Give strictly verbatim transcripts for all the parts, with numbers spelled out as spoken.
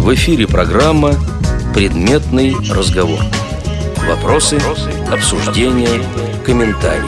В эфире программа «Предметный разговор». Вопросы, обсуждения, комментарии.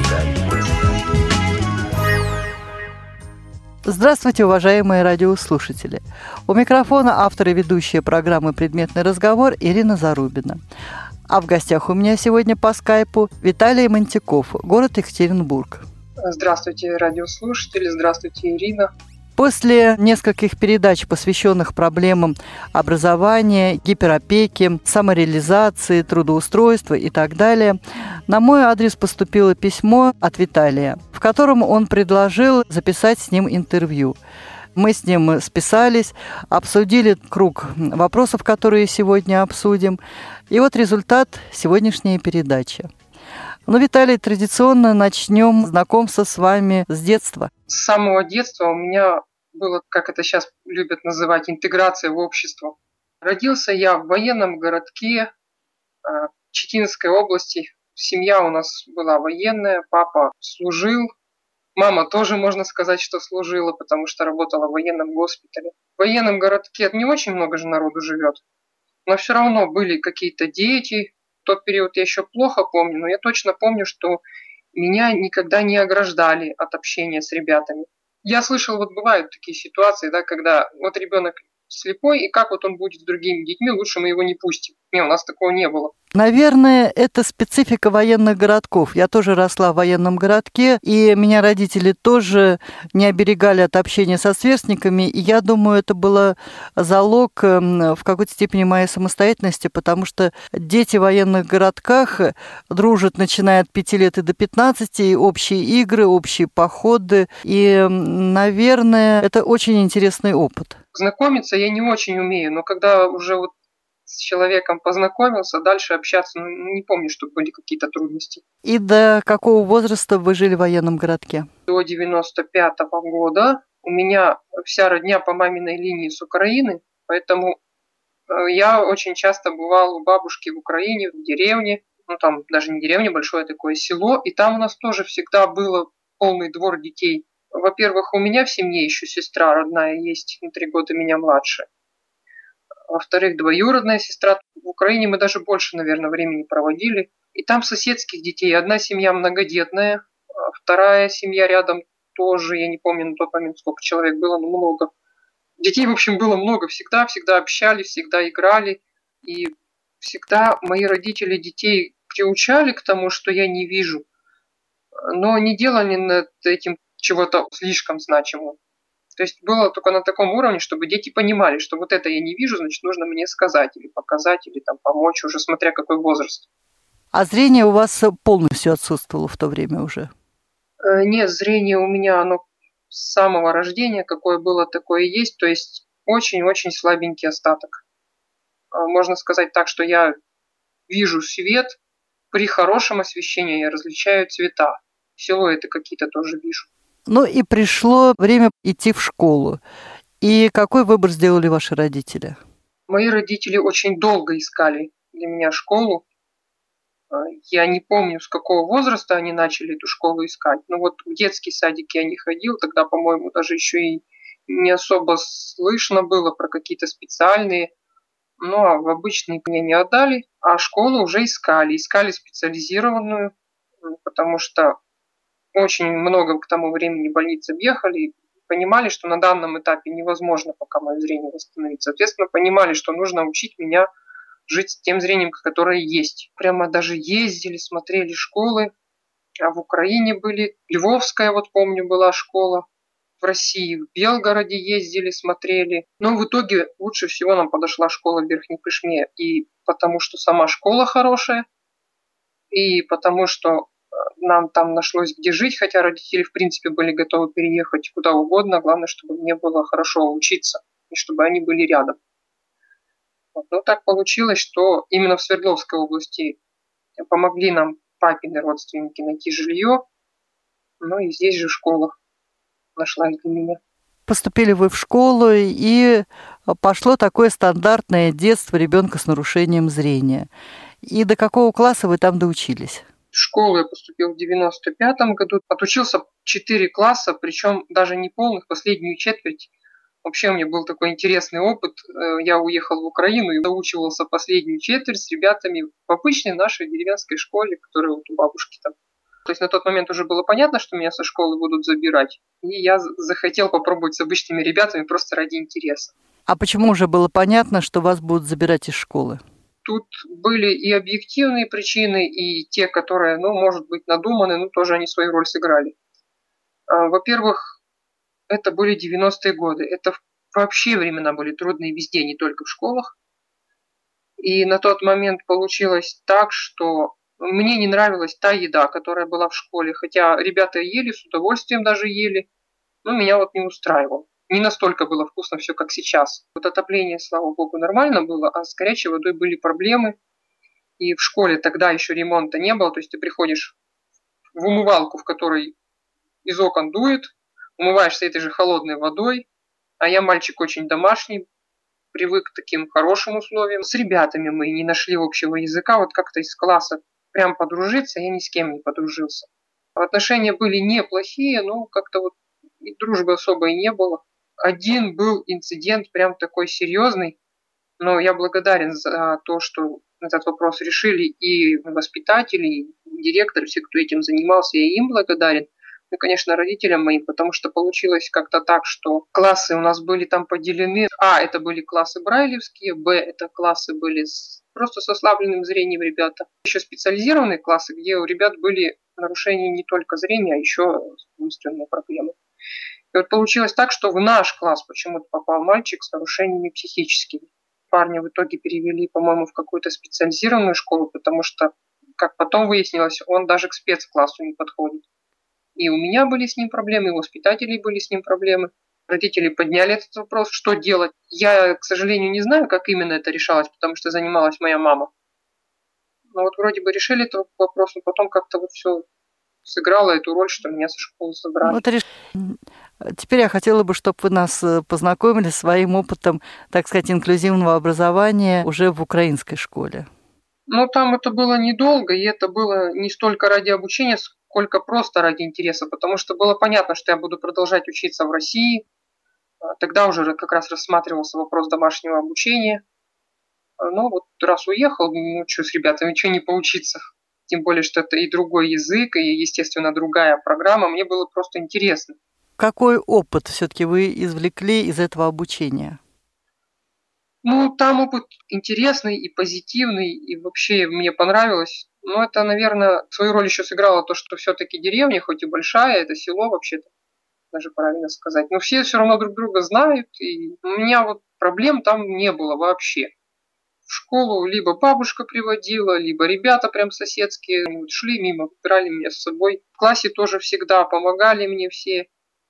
Здравствуйте, уважаемые радиослушатели! У микрофона автор и ведущая программы «Предметный разговор» Ирина Зарубина. А в гостях у меня сегодня по скайпу Виталий Мантиков, город Екатеринбург. Здравствуйте, радиослушатели, здравствуйте, Ирина. После нескольких передач, посвященных проблемам образования, гиперопеки, самореализации, трудоустройства и так далее, на мой адрес поступило письмо от Виталия, в котором он предложил записать с ним интервью. Мы с ним списались, обсудили круг вопросов, которые сегодня обсудим. И вот результат сегодняшней передачи. Ну, Виталий, традиционно начнем знакомство с вами с детства. С самого детства у меня было, как это сейчас любят называть, интеграция в общество. Родился я в военном городке Читинской области. Семья у нас была военная, папа служил. Мама тоже, можно сказать, что служила, потому что работала в военном госпитале. В военном городке не очень много же народу живет, но все равно были какие-то дети. В тот период я еще плохо помню, но я точно помню, что меня никогда не ограждали от общения с ребятами. Я слышал, вот бывают такие ситуации, да, когда вот ребенок слепой, и как вот он будет с другими детьми, лучше мы его не пустим. Не, у нас такого не было. Наверное, это специфика военных городков. Я тоже росла в военном городке, и меня родители тоже не оберегали от общения со сверстниками, и я думаю, это было залог в какой-то степени моей самостоятельности, потому что дети в военных городках дружат, начиная от пяти лет и до пятнадцати, и общие игры, общие походы, и, наверное, это очень интересный опыт. Знакомиться я не очень умею, но когда уже вот с человеком познакомился, дальше общаться, ну, не помню, что были какие-то трудности. И до какого возраста вы жили в военном городке? До девяносто пятого года. У меня вся родня по маминой линии с Украины, поэтому я очень часто бывал у бабушки в Украине, в деревне. Ну, там даже не деревня, большое такое село. И там у нас тоже всегда было полный двор детей. Во-первых, у меня в семье еще сестра родная есть, на три года меня младше. Во-вторых, двоюродная сестра. В Украине мы даже больше, наверное, времени проводили. И там соседских детей. Одна семья многодетная, вторая семья рядом тоже. Я не помню на тот момент, сколько человек было, но много. Детей, в общем, было много. Всегда, всегда общались, всегда играли. И всегда мои родители детей приучали к тому, что я не вижу. Но не делали над этим чего-то слишком значимого. То есть было только на таком уровне, чтобы дети понимали, что вот это я не вижу, значит, нужно мне сказать или показать, или там помочь, уже смотря какой возраст. А зрение у вас полностью отсутствовало в то время уже? Нет, зрение у меня, оно с самого рождения, какое было, такое и есть, то есть очень-очень слабенький остаток. Можно сказать так, что я вижу свет, при хорошем освещении я различаю цвета, силуэты какие-то тоже вижу. Ну и пришло время идти в школу. И какой выбор сделали ваши родители? Мои родители очень долго искали для меня школу. Я не помню, с какого возраста они начали эту школу искать. Но вот в детский садик я не ходил, тогда, по-моему, даже еще и не особо слышно было про какие-то специальные. Ну а в обычные мне не отдали, а школу уже искали. Искали специализированную, потому что очень много к тому времени больниц объехали и понимали, что на данном этапе невозможно пока мое зрение восстановить. Соответственно, понимали, что нужно учить меня жить с тем зрением, которое есть. Прямо даже ездили, смотрели школы. А в Украине были. Львовская, вот помню, была школа. В России, в Белгороде ездили, смотрели. Но в итоге лучше всего нам подошла школа в Верхней Пышме. И потому что сама школа хорошая, и потому что нам там нашлось где жить, хотя родители, в принципе, были готовы переехать куда угодно. Главное, чтобы мне было хорошо учиться, и чтобы они были рядом. Вот. Но так получилось, что именно в Свердловской области помогли нам папины родственники найти жилье. Ну и здесь же школа нашлась для меня. Поступили вы в школу, и пошло такое стандартное детство ребенка с нарушением зрения. И до какого класса вы там доучились? В школу я поступил в девяносто пятом году. Отучился четыре класса, причем даже не полных, последнюю четверть Вообще у меня был такой интересный опыт. Я уехал в Украину и доучивался последнюю четверть с ребятами в обычной нашей деревенской школе, которая вот у бабушки там. То есть на тот момент уже было понятно, что меня со школы будут забирать. И я захотел попробовать с обычными ребятами просто ради интереса. А почему уже было понятно, что вас будут забирать из школы? Тут были и объективные причины, и те, которые, ну, может быть, надуманы, но тоже они свою роль сыграли. Во-первых, это были девяностые годы. Это вообще времена были трудные везде, не только в школах. И на тот момент получилось так, что мне не нравилась та еда, которая была в школе. Хотя ребята ели, с удовольствием даже ели, но меня вот не устраивало. Не настолько было вкусно все, как сейчас. Вот отопление, слава богу, нормально было, а с горячей водой были проблемы. И в школе тогда еще ремонта не было. То есть ты приходишь в умывалку, в которой из окон дует, умываешься этой же холодной водой. А я мальчик очень домашний, привык к таким хорошим условиям. С ребятами мы не нашли общего языка. Вот как-то из класса прям подружиться, я ни с кем не подружился. Отношения были неплохие, но как-то вот и дружбы особой не было. Один был инцидент прям такой серьезный, но я благодарен за то, что этот вопрос решили и воспитатели, и директор, все, кто этим занимался, я им благодарен. Ну, конечно, родителям моим, потому что получилось как-то так, что классы у нас были там поделены. А, это были классы брайлевские, Б, это классы были с, просто с ослабленным зрением ребята. Еще специализированные классы, где у ребят были нарушения не только зрения, а еще умственные проблемы. И вот получилось так, что в наш класс почему-то попал мальчик с нарушениями психическими. Парня в итоге перевели, по-моему, в какую-то специализированную школу, потому что, как потом выяснилось, он даже к спецклассу не подходит. И у меня были с ним проблемы, и у воспитателей были с ним проблемы. Родители подняли этот вопрос, что делать. Я, к сожалению, не знаю, как именно это решалось, потому что занималась моя мама. Но вот вроде бы решили этот вопрос, но потом как-то вот все сыграло эту роль, что меня со школы забрали. Вот реш... Теперь я хотела бы, чтобы вы нас познакомили с своим опытом, так сказать, инклюзивного образования уже в украинской школе. Ну, там это было недолго, и это было не столько ради обучения, сколько просто ради интереса, потому что было понятно, что я буду продолжать учиться в России. Тогда уже как раз рассматривался вопрос домашнего обучения. Ну, вот раз уехал, ну, что с ребятами, что не поучиться. Тем более, что это и другой язык, и, естественно, другая программа. Мне было просто интересно. Какой опыт все-таки вы извлекли из этого обучения? Ну, там опыт интересный и позитивный, и вообще мне понравилось. Но это, наверное, свою роль еще сыграло то, что все-таки деревня, хоть и большая, это село вообще-то, даже правильно сказать. Но все все равно друг друга знают, и у меня вот проблем там не было вообще. В школу либо бабушка приводила, либо ребята прям соседские вот шли мимо, брали меня с собой. В классе тоже всегда помогали мне все.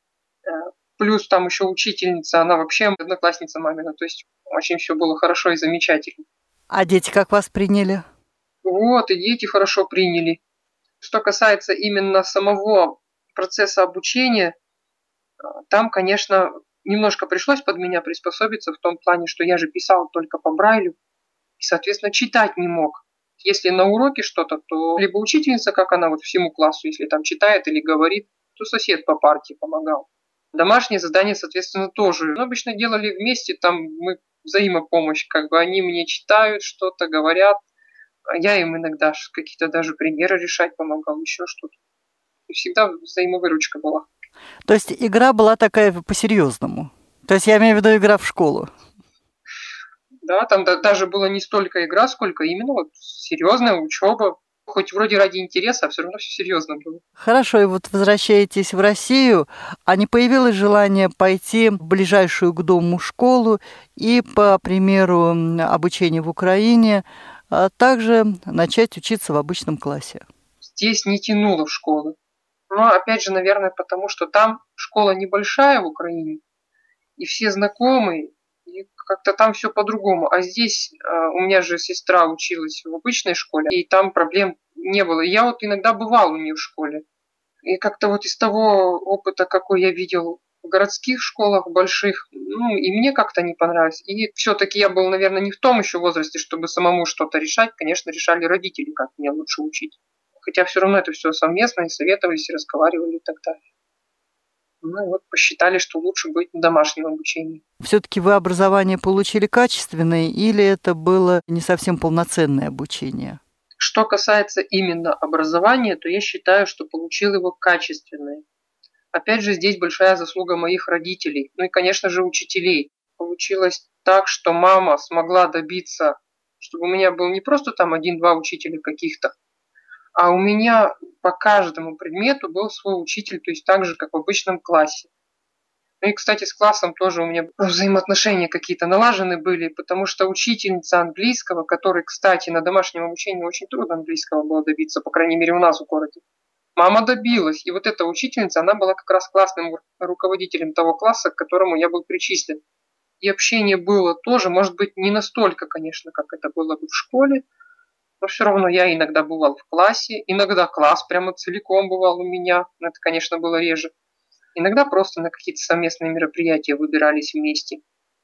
Плюс там еще учительница, она вообще одноклассница мамина. То есть очень все было хорошо и замечательно. А дети как вас приняли? Вот, и дети хорошо приняли. Что касается именно самого процесса обучения, там, конечно, немножко пришлось под меня приспособиться в том плане, что я же писал только по Брайлю. И, соответственно, читать не мог. Если на уроке что-то, то либо учительница, как она вот всему классу, если там читает или говорит, то сосед по партии помогал. Домашние задания, соответственно, тоже. Но обычно делали вместе, там мы взаимопомощь, как бы они мне читают что-то, говорят, а я им иногда какие-то даже примеры решать помогал, еще что-то. И всегда взаимовыручка была. То есть игра была такая по-серьезному? То есть я имею в виду игра в школу? Да, там даже было не столько игра, сколько именно вот серьезная учеба. Хоть вроде ради интереса, а все равно все серьезно было. Хорошо, и вот возвращаетесь в Россию, а не появилось желание пойти в ближайшую к дому школу и, по примеру обучения в Украине, также начать учиться в обычном классе? Здесь не тянуло в школу. Но опять же, наверное, потому что там школа небольшая в Украине, и все знакомые, и как-то там все по-другому. А здесь э, у меня же сестра училась в обычной школе, и там проблем не было. И я вот иногда бывал у нее в школе. И как-то вот из того опыта, какой я видел в городских школах больших, ну, и мне как-то не понравилось. И все-таки я был, наверное, не в том еще возрасте, чтобы самому что-то решать. Конечно, решали родители, как меня лучше учить. Хотя все равно это все совместно, и советовались, и разговаривали и так далее. Ну вот посчитали, что лучше быть на домашнем обучении. Все-таки вы образование получили качественное или это было не совсем полноценное обучение? Что касается именно образования, то я считаю, что получил его качественное. Опять же, здесь большая заслуга моих родителей, ну и, конечно же, учителей. Получилось так, что мама смогла добиться, чтобы у меня был не просто там один-два учителя каких-то, а у меня по каждому предмету был свой учитель, то есть так же, как в обычном классе. Ну и, кстати, с классом тоже у меня взаимоотношения какие-то налажены были, потому что учительница английского, которой, кстати, на домашнем обучении очень трудно английского было добиться, по крайней мере, у нас в городе, мама добилась. И вот эта учительница, она была как раз классным руководителем того класса, к которому я был причислен. И общение было тоже, может быть, не настолько, конечно, как это было бы в школе, но все равно я иногда бывал в классе, иногда класс прямо целиком бывал у меня, но это, конечно, было реже. Иногда просто на какие-то совместные мероприятия выбирались вместе.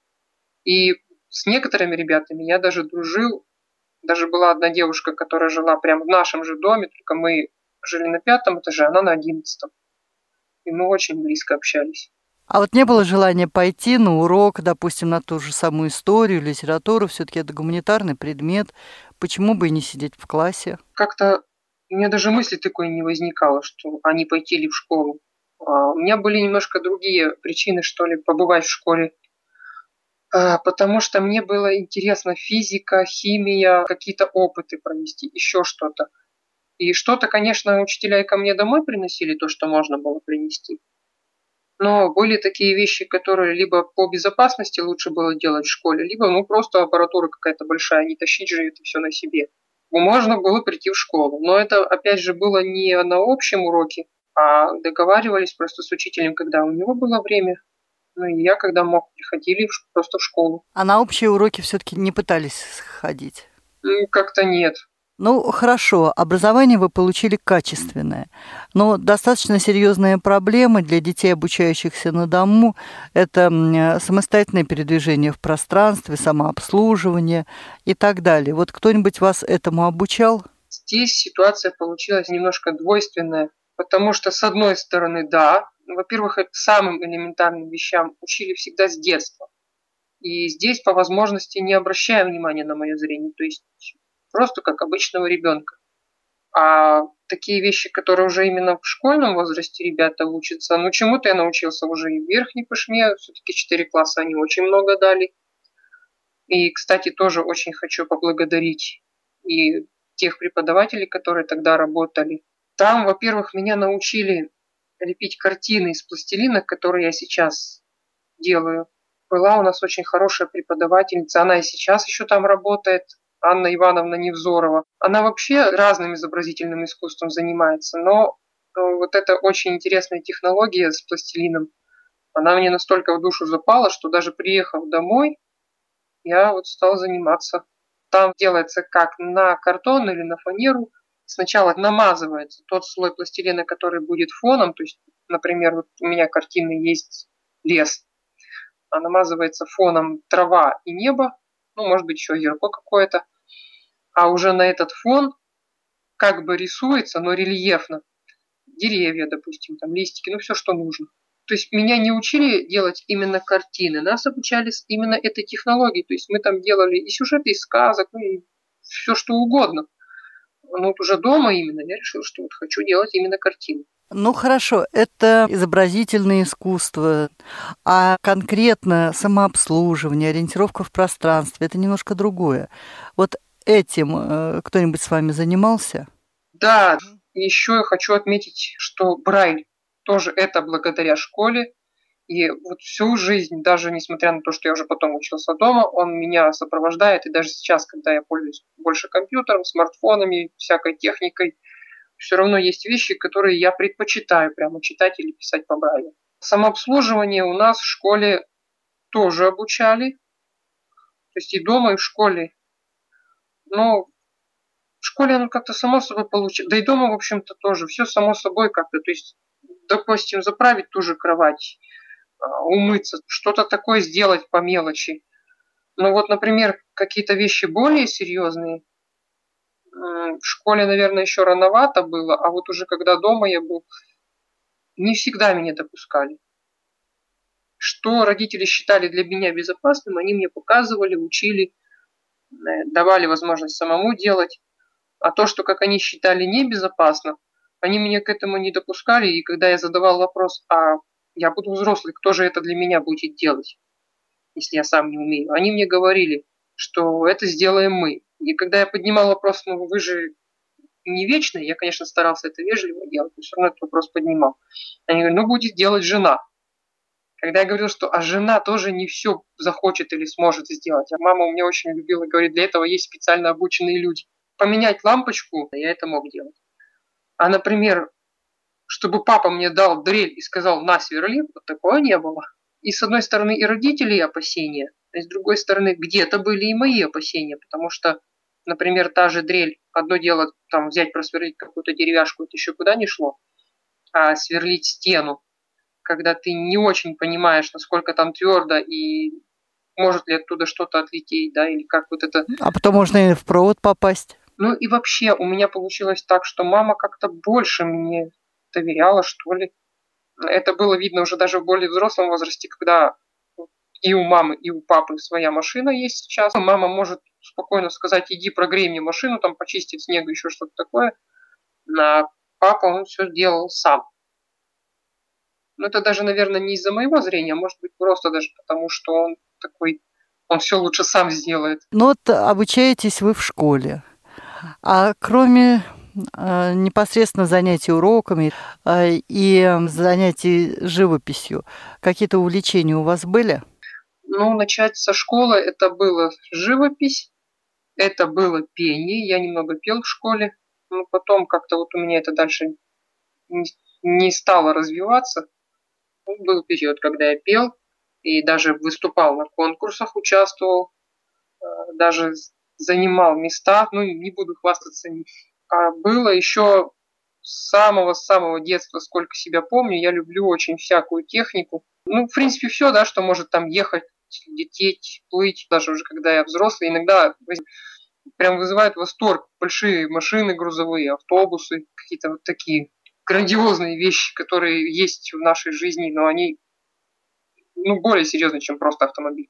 И с некоторыми ребятами я даже дружил. Даже была одна девушка, которая жила прямо в нашем же доме, только мы жили на пятом этаже, она на одиннадцатом. И мы очень близко общались. А вот не было желания пойти на урок, допустим, на ту же самую историю, литературу, все-таки это гуманитарный предмет. Почему бы и не сидеть в классе? Как-то у меня даже мысли такой не возникало, что они пойти ли в школу. У меня были немножко другие причины, что ли, побывать в школе. Потому что мне было интересно физика, химия, какие-то опыты провести, еще что-то. И что-то, конечно, учителя и ко мне домой приносили, то, что можно было принести. Но были такие вещи, которые либо по безопасности лучше было делать в школе, либо ну просто аппаратура какая-то большая, не тащить же это все на себе. Можно было прийти в школу. Но это, опять же, было не на общем уроке, а договаривались просто с учителем, когда у него было время. Ну и я, когда мог, приходили просто в школу. А на общие уроки все-таки не пытались ходить? Ну, как-то нет. Ну, хорошо, образование вы получили качественное, но достаточно серьезные проблемы для детей, обучающихся на дому, это самостоятельное передвижение в пространстве, самообслуживание и так далее. Вот кто-нибудь вас этому обучал? Здесь ситуация получилась немножко двойственная, потому что, с одной стороны, да, во-первых, самым элементарным вещам учили всегда с детства. И здесь по возможности не обращая внимания на мое зрение, то есть просто как обычного ребенка. А такие вещи, которые уже именно в школьном возрасте ребята учатся, ну чему-то я научился уже и в верхней пышме, все-таки четыре класса они очень много дали. И, кстати, тоже очень хочу поблагодарить и тех преподавателей, которые тогда работали. Там, во-первых, меня научили лепить картины из пластилина, которые я сейчас делаю. Была у нас очень хорошая преподавательница, она и сейчас еще там работает, Анна Ивановна Невзорова. Она вообще разным изобразительным искусством занимается, но вот эта очень интересная технология с пластилином, она мне настолько в душу запала, что даже приехав домой, я вот стал заниматься. Там делается как на картон или на фанеру. Сначала намазывается тот слой пластилина, который будет фоном. То есть, например, вот у меня картины есть лес, а намазывается фоном трава и небо, ну, может быть, еще озерко какое-то. А уже на этот фон как бы рисуется, но рельефно. Деревья, допустим, там листики, ну, все, что нужно. То есть меня не учили делать именно картины, нас обучали именно этой технологии. То есть мы там делали и сюжеты из сказок, ну, и все, что угодно. Но вот уже дома именно я решила, что вот хочу делать именно картины. Ну хорошо, это изобразительное искусство, а конкретно самообслуживание, ориентировка в пространстве – это немножко другое. Вот этим э, кто-нибудь с вами занимался? Да, еще я хочу отметить, что Брайль тоже это благодаря школе. И вот всю жизнь, даже несмотря на то, что я уже потом учился дома, он меня сопровождает. И даже сейчас, когда я пользуюсь больше компьютером, смартфонами, всякой техникой, все равно есть вещи, которые я предпочитаю прямо читать или писать по Брайлю. Самообслуживание у нас в школе тоже обучали. То есть и дома, и в школе. Но в школе оно как-то само собой получилось. Да и дома, в общем-то, тоже. Все само собой как-то. То есть, допустим, заправить ту же кровать, умыться, что-то такое сделать по мелочи. Но вот, например, какие-то вещи более серьезные, в школе, наверное, еще рановато было, а вот уже когда дома я был, не всегда меня допускали. Что родители считали для меня безопасным, они мне показывали, учили, давали возможность самому делать. А то, что как они считали небезопасно, они меня к этому не допускали. И когда я задавал вопрос, а я буду взрослый, кто же это для меня будет делать, если я сам не умею? Они мне говорили, что это сделаем мы. И когда я поднимал вопрос, ну вы же не вечный, я, конечно, старался это вежливо делать, но все равно этот вопрос поднимал. Они говорят, ну будет делать жена. Когда я говорил, что а жена тоже не все захочет или сможет сделать. А мама у меня очень любила говорить, для этого есть специально обученные люди. Поменять лампочку, я это мог делать. А, например, чтобы папа мне дал дрель и сказал, на, сверли, вот такого не было. И с одной стороны и родителей опасения, а с другой стороны где-то были и мои опасения, потому что, например, та же дрель, одно дело там взять, просверлить какую-то деревяшку, это еще куда не шло, а сверлить стену, когда ты не очень понимаешь, насколько там твердо и может ли оттуда что-то отлететь, да, или как вот это. А потом можно и в провод попасть. Ну и вообще у меня получилось так, что мама как-то больше мне доверяла, что ли. Это было видно уже даже в более взрослом возрасте, когда и у мамы, и у папы своя машина есть сейчас. Мама может спокойно сказать, иди прогрей мне машину, там почистить снег, еще что-то такое. А папа, он все делал сам. Но это даже, наверное, не из-за моего зрения, а может быть просто даже потому, что он такой, он все лучше сам сделает. Ну вот обучаетесь вы в школе, а кроме э, непосредственно занятий уроками э, и занятий живописью, какие-то увлечения у вас были? Ну, начать со школы, это было живопись, это было пение, я немного пел в школе, но потом как-то вот у меня это дальше не, не стало развиваться. Был период, когда я пел и даже выступал на конкурсах, участвовал, даже занимал места, ну не буду хвастаться. А было еще с самого-самого детства, сколько себя помню, я люблю очень всякую технику. Ну, в принципе, все, да, что может там ехать, лететь, плыть, даже уже когда я взрослый, иногда прям вызывает восторг. Большие машины грузовые, автобусы, какие-то вот такие грандиозные вещи, которые есть в нашей жизни, но они ну, более серьезные, чем просто автомобиль.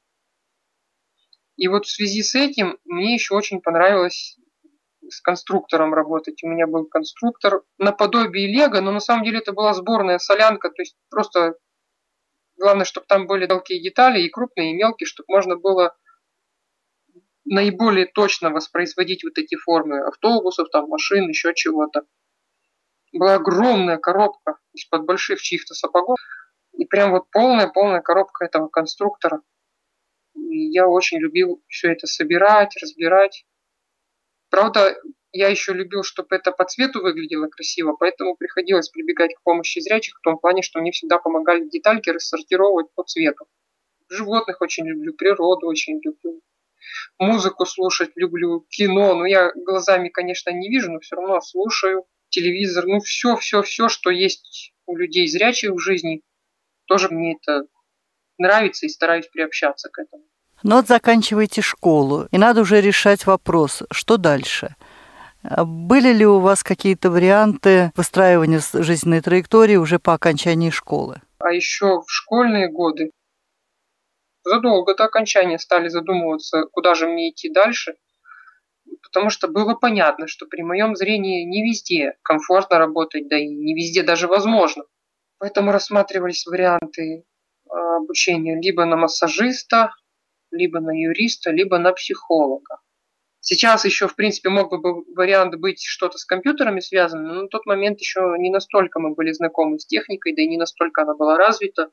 И вот в связи с этим мне еще очень понравилось с конструктором работать. У меня был конструктор наподобие Лего, но на самом деле это была сборная солянка, то есть просто главное, чтобы там были мелкие детали, и крупные, и мелкие, чтобы можно было наиболее точно воспроизводить вот эти формы автобусов, там, машин, еще чего-то. Была огромная коробка из-под больших чьих-то сапогов, и прям вот полная-полная коробка этого конструктора. И я очень любил все это собирать, разбирать. Правда, я еще любил, чтобы это по цвету выглядело красиво, поэтому приходилось прибегать к помощи зрячих в том плане, что мне всегда помогали детальки рассортировать по цвету. Животных очень люблю, природу очень люблю, музыку слушать люблю, кино. Ну, я глазами, конечно, не вижу, но все равно слушаю. Телевизор, ну, все-все-все, что есть у людей зрячих в жизни, тоже мне это нравится и стараюсь приобщаться к этому. Ну вот заканчиваете школу, и надо уже решать вопрос, что дальше. Были ли у вас какие-то варианты выстраивания жизненной траектории уже по окончании школы? А еще в школьные годы, задолго до окончания, стали задумываться, куда же мне идти дальше, потому что было понятно, что при моем зрении не везде комфортно работать, да и не везде даже возможно. Поэтому рассматривались варианты обучения либо на массажиста, либо на юриста, либо на психолога. Сейчас еще, в принципе, мог бы вариант быть что-то с компьютерами связано, но на тот момент еще не настолько мы были знакомы с техникой, да и не настолько она была развита,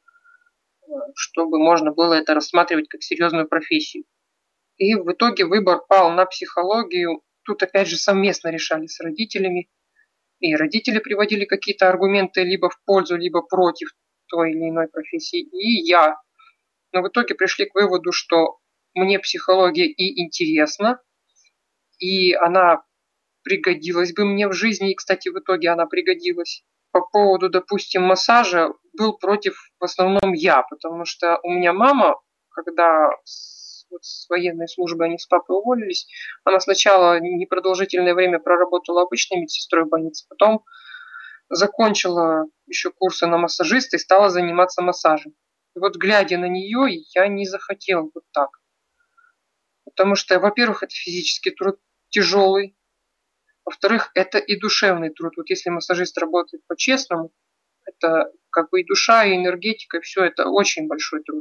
чтобы можно было это рассматривать как серьезную профессию. И в итоге выбор пал на психологию. Тут опять же совместно решали с родителями. И родители приводили какие-то аргументы либо в пользу, либо против той или иной профессии. И я. Но в итоге пришли к выводу, что мне психология и интересна, и она пригодилась бы мне в жизни. И, кстати, в итоге она пригодилась. По поводу, допустим, массажа был против в основном я, потому что у меня мама, когда вот с военной службы они с папой уволились, она сначала непродолжительное время проработала обычной медсестрой в больнице, потом закончила еще курсы на массажиста и стала заниматься массажем. И вот глядя на нее, я не захотел вот так. Потому что, во-первых, это физический труд тяжелый. Во-вторых, это и душевный труд. Вот если массажист работает по-честному, это как бы и душа, и энергетика, и все это очень большой труд.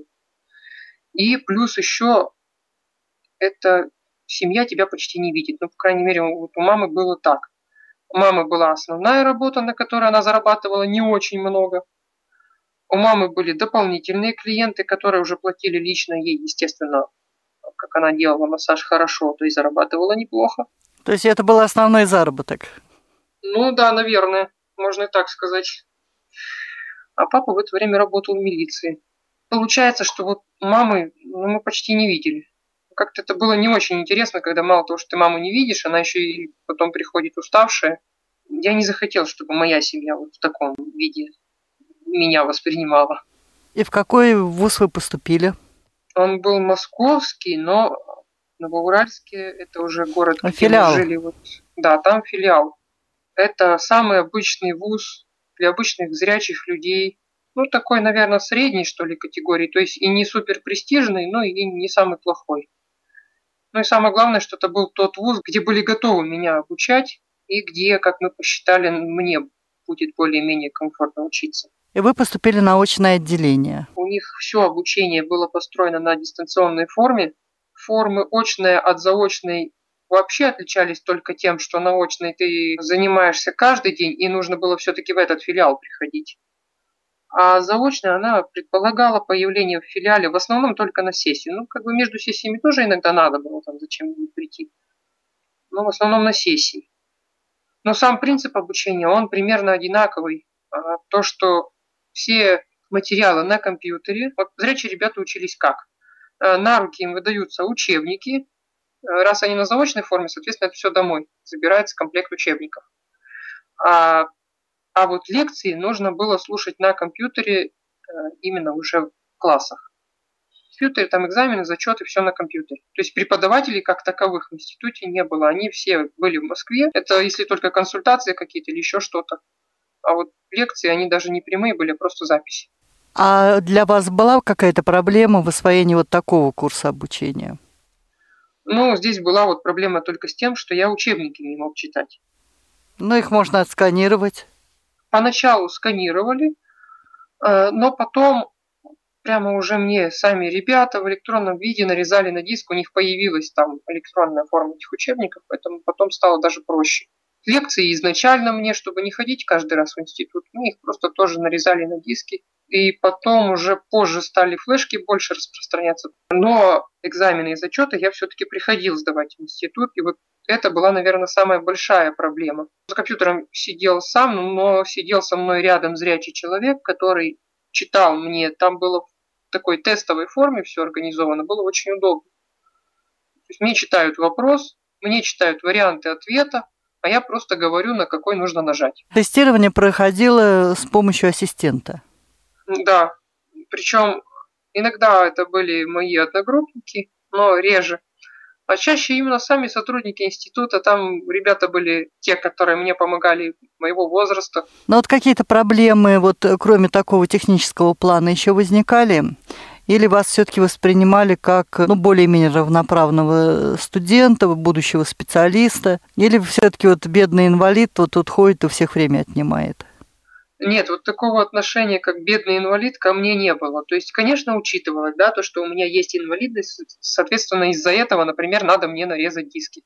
И плюс еще это семья тебя почти не видит. Ну, по крайней мере, вот у мамы было так. У мамы была основная работа, на которой она зарабатывала не очень много. У мамы были дополнительные клиенты, которые уже платили лично ей, естественно, как она делала массаж хорошо, то и зарабатывала неплохо. То есть это был основной заработок? Ну да, наверное, можно и так сказать. А папа в это время работал в милиции. Получается, что вот мамы ну, мы почти не видели. Как-то это было не очень интересно, когда мало того, что ты маму не видишь, она еще и потом приходит уставшая. Я не захотел, чтобы моя семья вот в таком виде меня воспринимала. И в какой вуз вы поступили? Он был московский, но Новоуральске это уже город, а где филиал. мы жили. Вот. Да, там филиал. Это самый обычный вуз для обычных зрячих людей. Ну, такой, наверное, средней, что ли, категории. То есть и не супер престижный, но и не самый плохой. Ну и самое главное, что это был тот вуз, где были готовы меня обучать, и где, как мы посчитали, мне будет более-менее комфортно учиться. И вы поступили на очное отделение? У них все обучение было построено на дистанционной форме. Формы очная от заочной вообще отличались только тем, что на очной ты занимаешься каждый день, и нужно было все-таки в этот филиал приходить. А заочная, она предполагала появление в филиале в основном только на сессию. Ну, как бы между сессиями тоже иногда надо было там зачем-нибудь прийти. Но в основном на сессии. Но сам принцип обучения, он примерно одинаковый. То, что все материалы на компьютере. Вот зрячие ребята учились как? На руки им выдаются учебники. Раз они на заочной форме, соответственно, это все домой. Забирается комплект учебников. А, а вот лекции нужно было слушать на компьютере именно уже в классах. В компьютере там экзамены, зачеты, все на компьютере. То есть преподавателей как таковых в институте не было. Они все были в Москве. Это если только консультации какие-то или еще что-то. А вот лекции, они даже не прямые были, а просто записи. А для вас была какая-то проблема в освоении вот такого курса обучения? Ну, здесь была вот проблема только с тем, что я учебники не мог читать. Ну, их можно отсканировать. Поначалу сканировали, но потом прямо уже мне сами ребята в электронном виде нарезали на диск, у них появилась там электронная форма этих учебников, поэтому потом стало даже проще. Лекции изначально мне, чтобы не ходить каждый раз в институт, мне их просто тоже нарезали на диски. И потом уже позже стали флешки больше распространяться. Но экзамены и зачеты я все-таки приходил сдавать в институт. И вот это была, наверное, самая большая проблема. За компьютером сидел сам, но сидел со мной рядом зрячий человек, который читал мне. Там было в такой тестовой форме все организовано, было очень удобно. То есть мне читают вопрос, мне читают варианты ответа, а я просто говорю, на какой нужно нажать. Тестирование проходило с помощью ассистента? Да, причем иногда это были мои одногруппники, но реже. А чаще именно сами сотрудники института, там ребята были те, которые мне помогали моего возраста. Но вот какие-то проблемы, вот кроме такого технического плана, еще возникали? Или вас все-таки воспринимали как ну, более-менее равноправного студента, будущего специалиста? Или все-таки вот бедный инвалид вот тут ходит и у всех время отнимает? Нет, вот такого отношения, как бедный инвалид, ко мне не было. То есть, конечно, учитывалось, да, то, что у меня есть инвалидность, соответственно, из-за этого, например, надо мне нарезать диски.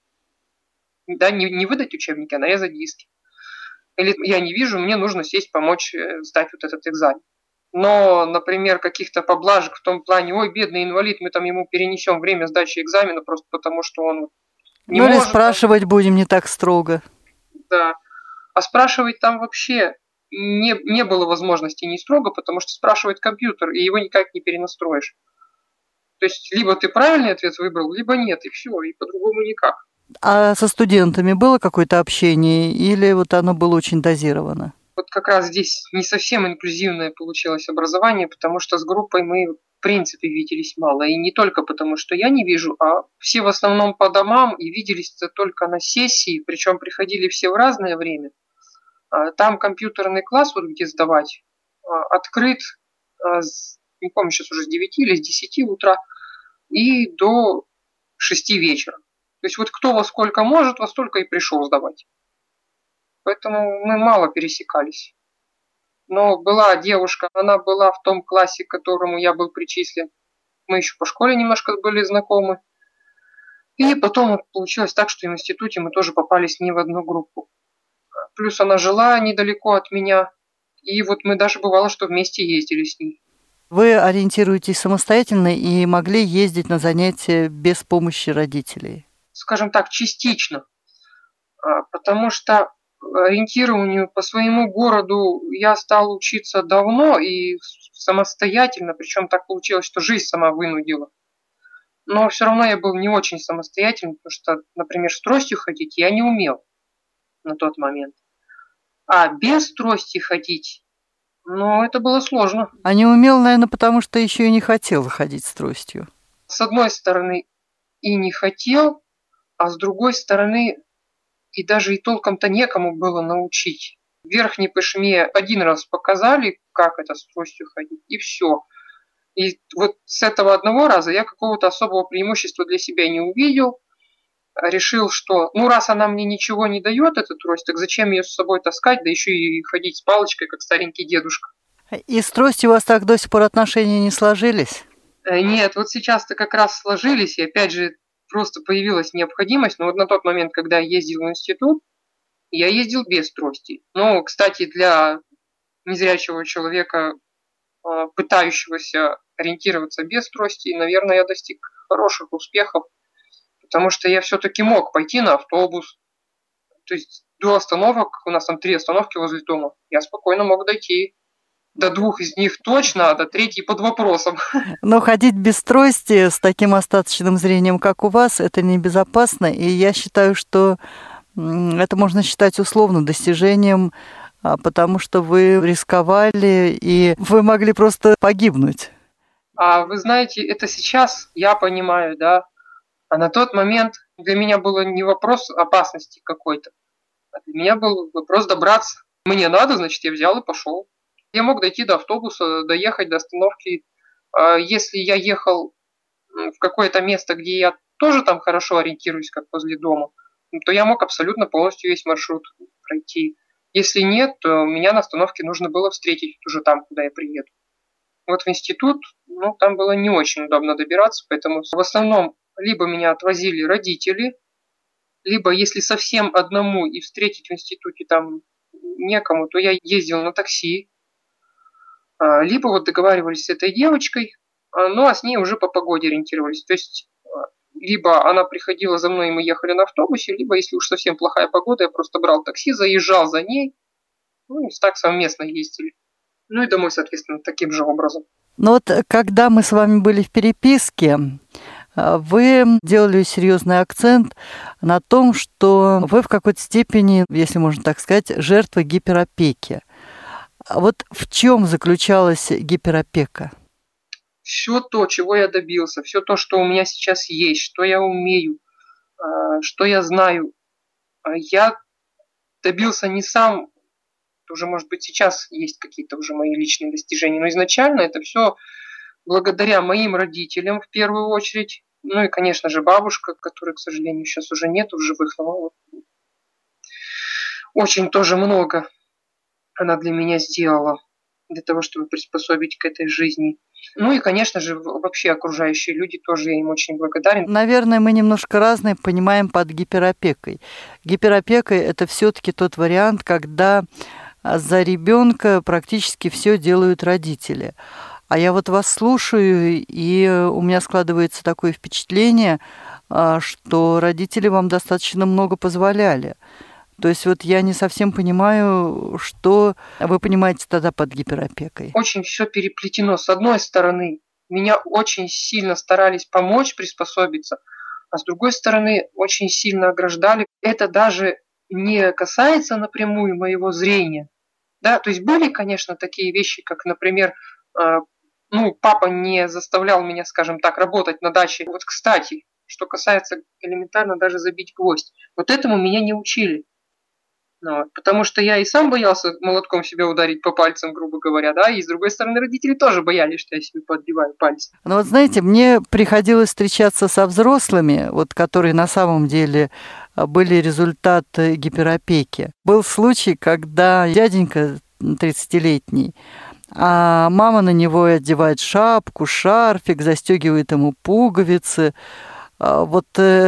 Да, не, не выдать учебники, а нарезать диски. Или я не вижу, мне нужно сесть, помочь сдать вот этот экзамен. Но, например, каких-то поблажек в том плане, ой, бедный инвалид, мы там ему перенесем время сдачи экзамена просто потому, что он не ну, может. Ну или спрашивать будем не так строго. Да. А спрашивать там вообще не, не было возможности не строго, потому что спрашивает компьютер, и его никак не перенастроишь. То есть либо ты правильный ответ выбрал, либо нет, и все, и по-другому никак. А со студентами было какое-то общение, или вот оно было очень дозировано? Вот как раз здесь не совсем инклюзивное получилось образование, потому что с группой мы в принципе виделись мало. И не только потому, что я не вижу, а все в основном по домам и виделись-то только на сессии, причем приходили все в разное время. Там компьютерный класс, вот где сдавать, открыт не помню сейчас уже с девяти или с десяти утра, и до шести вечера. То есть вот кто во сколько может, во столько и пришел сдавать. Поэтому мы мало пересекались. Но была девушка, она была в том классе, к которому я был причислен. Мы еще по школе немножко были знакомы. И потом получилось так, что в институте мы тоже попались не в одну группу. Плюс она жила недалеко от меня. И вот мы даже бывало, что вместе ездили с ней. Вы ориентируетесь самостоятельно и могли ездить на занятия без помощи родителей? Скажем так, частично. Потому что ориентированию по своему городу я стал учиться давно и самостоятельно. Причем так получилось, что жизнь сама вынудила. Но все равно я был не очень самостоятельным, потому что, например, с тростью ходить я не умел на тот момент. А без трости ходить, ну, это было сложно. А не умел, наверное, потому что еще и не хотел ходить с тростью. С одной стороны, и не хотел, а с другой стороны, и даже и толком-то некому было научить. В Верхней Пышме один раз показали, как это с тростью ходить, и все. И вот с этого одного раза я какого-то особого преимущества для себя не увидел. Решил, что ну раз она мне ничего не дает, эта трость, так зачем ее с собой таскать, да еще и ходить с палочкой, как старенький дедушка. И с тростью у вас так до сих пор отношения не сложились? Нет, вот сейчас-то как раз сложились, и опять же просто появилась необходимость. Но вот на тот момент, когда я ездил в институт, я ездил без трости. Ну, кстати, для незрячего человека, пытающегося ориентироваться без трости, наверное, я достиг хороших успехов, потому что я все-таки мог пойти на автобус. То есть до остановок, у нас там три остановки возле дома, я спокойно мог дойти. До двух из них точно, а до третьей под вопросом. Но ходить без трости с таким остаточным зрением, как у вас, это небезопасно. И я считаю, что это можно считать условно достижением, потому что вы рисковали, и вы могли просто погибнуть. А вы знаете, это сейчас я понимаю, да. А на тот момент для меня было не вопрос опасности какой-то, а для меня был вопрос добраться. Мне надо, значит, я взял и пошел. Я мог дойти до автобуса, доехать до остановки. Если я ехал в какое-то место, где я тоже там хорошо ориентируюсь, как возле дома, то я мог абсолютно полностью весь маршрут пройти. Если нет, то меня на остановке нужно было встретить уже там, куда я приеду. Вот в институт, ну, там было не очень удобно добираться, поэтому в основном либо меня отвозили родители, либо если совсем одному и встретить в институте там некому, то я ездил на такси, либо вот договаривались с этой девочкой, ну а с ней уже по погоде ориентировались. То есть либо она приходила за мной, и мы ехали на автобусе, либо если уж совсем плохая погода, я просто брал такси, заезжал за ней, ну и так совместно ездили. Ну и домой, соответственно, таким же образом. Но вот когда мы с вами были в переписке, вы делали серьезный акцент на том, что вы в какой-то степени, если можно так сказать, жертва гиперопеки. Вот в чем заключалась гиперопека? Все то, чего я добился, все то, что у меня сейчас есть, что я умею, что я знаю, я добился не сам. Уже, может быть, сейчас есть какие-то уже мои личные достижения, но изначально это все благодаря моим родителям в первую очередь, ну и, конечно же, бабушка, которой, к сожалению, сейчас уже нет в живых, но очень тоже много она для меня сделала, для того, чтобы приспособить к этой жизни. Ну и, конечно же, вообще окружающие люди, тоже я им очень благодарен. Наверное, мы немножко разные понимаем под гиперопекой. Гиперопека – это все-таки тот вариант, когда за ребенка практически все делают родители. А я вот вас слушаю, и у меня складывается такое впечатление, что родители вам достаточно много позволяли. То есть вот я не совсем понимаю, что вы понимаете тогда под гиперопекой. Очень все переплетено. С одной стороны, меня очень сильно старались помочь приспособиться, а с другой стороны, очень сильно ограждали. Это даже не касается напрямую моего зрения. Да, то есть были, конечно, такие вещи, как, например, э, ну, папа не заставлял меня, скажем так, работать на даче. Вот, кстати, что касается элементарно даже забить гвоздь. Вот этому меня не учили. Ну, потому что я и сам боялся молотком себя ударить по пальцам, грубо говоря, да, и с другой стороны родители тоже боялись, что я себе подбиваю пальцы. Ну вот знаете, мне приходилось встречаться со взрослыми, вот, которые на самом деле были результат гиперопеки. Был случай, когда дяденька тридцатилетний, а мама на него одевает шапку, шарфик, застегивает ему пуговицы. Вот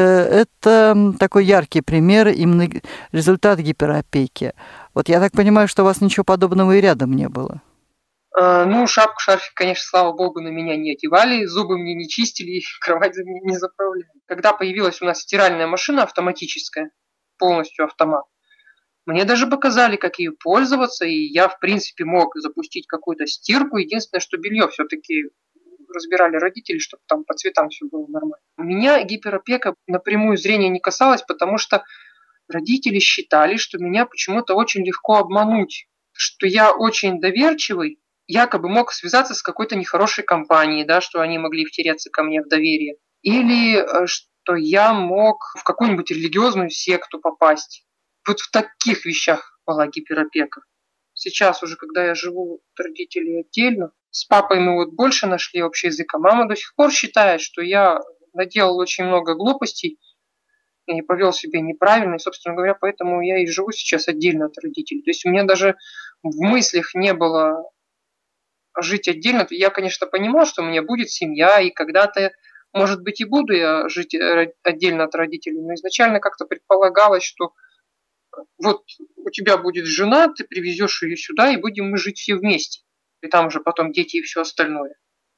это такой яркий пример, именно результат гиперопеки. Вот я так понимаю, что у вас ничего подобного и рядом не было. Ну, шапку, шарфик, конечно, слава богу, на меня не одевали, зубы мне не чистили, кровать за меня не заправляли. Когда появилась у нас стиральная машина автоматическая, полностью автомат, мне даже показали, как ее пользоваться, и я, в принципе, мог запустить какую-то стирку. Единственное, что белье все-таки разбирали родители, чтобы там по цветам все было нормально. У меня гиперопека напрямую зрения не касалась, потому что родители считали, что меня почему-то очень легко обмануть, что я очень доверчивый, якобы мог связаться с какой-то нехорошей компанией, да, что они могли втереться ко мне в доверие, или что я мог в какую-нибудь религиозную секту попасть. Вот в таких вещах была гиперопека. Сейчас уже, когда я живу от родителей отдельно, с папой мы вот больше нашли общий язык, а мама до сих пор считает, что я наделал очень много глупостей и повел себя неправильно, и, собственно говоря, поэтому я и живу сейчас отдельно от родителей. То есть у меня даже в мыслях не было жить отдельно. Я, конечно, понимал, что у меня будет семья, и когда-то, может быть, и буду я жить отдельно от родителей, но изначально как-то предполагалось, что вот у тебя будет жена, ты привезешь ее сюда, и будем мы жить все вместе. И там уже потом дети и все остальное.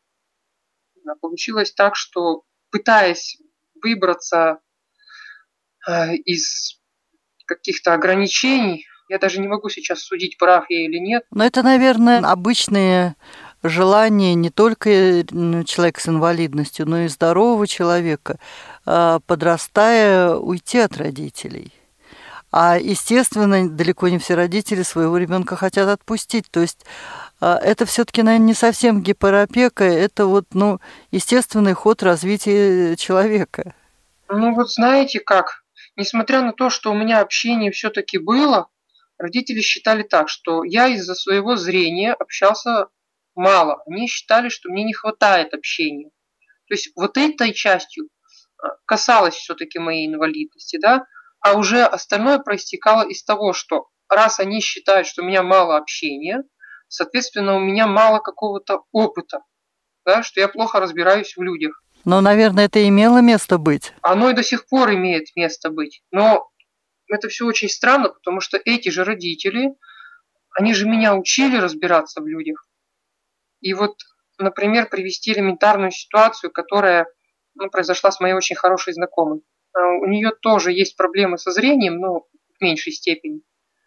А получилось так, что, пытаясь выбраться э, из каких-то ограничений, я даже не могу сейчас судить, прав я или нет. Но это, наверное, обычные желания не только человека с инвалидностью, но и здорового человека, подрастая, уйти от родителей. А, естественно, далеко не все родители своего ребенка хотят отпустить. То есть это все-таки, наверное, не совсем гиперопека, это вот, ну, естественный ход развития человека. Ну вот знаете как, несмотря на то, что у меня общение все-таки было, родители считали так, что я из-за своего зрения общался мало. Они считали, что мне не хватает общения. То есть вот этой частью касалось все-таки моей инвалидности, да, а уже остальное проистекало из того, что раз они считают, что у меня мало общения, соответственно, у меня мало какого-то опыта, да, что я плохо разбираюсь в людях. Но, наверное, это имело место быть. Оно и до сих пор имеет место быть. Но это все очень странно, потому что эти же родители, они же меня учили разбираться в людях. И вот, например, привести элементарную ситуацию, которая ну, произошла с моей очень хорошей знакомой. У нее тоже есть проблемы со зрением, но в меньшей степени.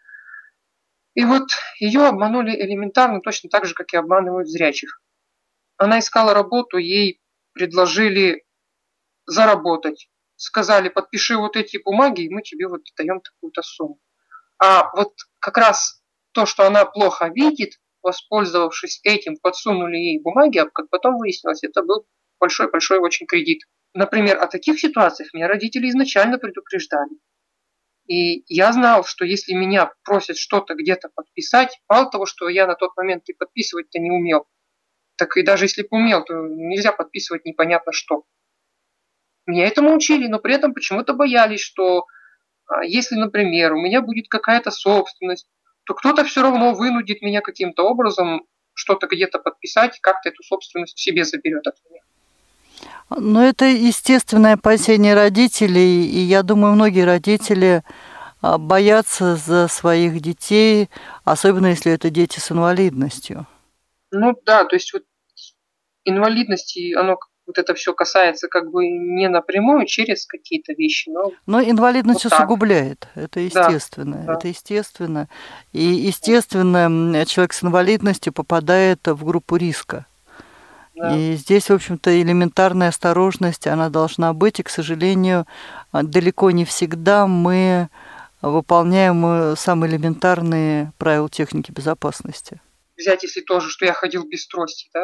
И вот ее обманули элементарно, точно так же, как и обманывают зрячих. Она искала работу, ей предложили заработать. Сказали, подпиши вот эти бумаги, и мы тебе вот даем такую-то сумму. А вот как раз то, что она плохо видит, воспользовавшись этим, подсунули ей бумаги, а как потом выяснилось, это был большой-большой очень кредит. Например, о таких ситуациях меня родители изначально предупреждали. И я знал, что если меня просят что-то где-то подписать, мало того, что я на тот момент и подписывать-то не умел, так и даже если бы умел, то нельзя подписывать непонятно что. Меня этому учили, но при этом почему-то боялись, что если, например, у меня будет какая-то собственность, то кто-то все равно вынудит меня каким-то образом что-то где-то подписать, как-то эту собственность себе заберет от меня. Ну, это естественное опасение родителей, и я думаю, многие родители боятся за своих детей, особенно если это дети с инвалидностью. Ну да, то есть вот инвалидности, оно вот это все касается как бы не напрямую, через какие-то вещи, но... Но инвалидность вот усугубляет, это естественно, да, это да. естественно. И, естественно, человек с инвалидностью попадает в группу риска. Да. И здесь, в общем-то, элементарная осторожность, она должна быть, и, к сожалению, далеко не всегда мы выполняем самые элементарные правила техники безопасности. Взять, если тоже, что я ходил без трости, да?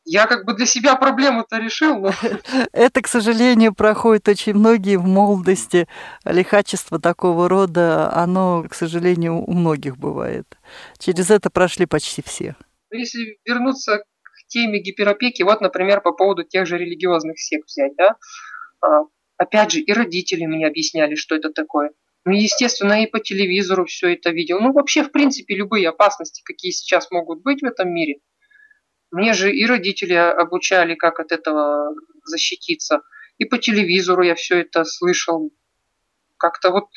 Я как бы для себя проблему-то решил, но... Это, к сожалению, проходит очень многие в молодости. Лихачество такого рода, оно, к сожалению, у многих бывает. Через это прошли почти все. Если вернуться к теме гиперопеки, вот, например, по поводу тех же религиозных сект взять, да, опять же, и родители мне объясняли, что это такое. Ну, естественно, и по телевизору все это видел. Ну, вообще, в принципе, любые опасности, какие сейчас могут быть в этом мире, мне же и родители обучали, как от этого защититься. И по телевизору я все это слышал. Как-то вот,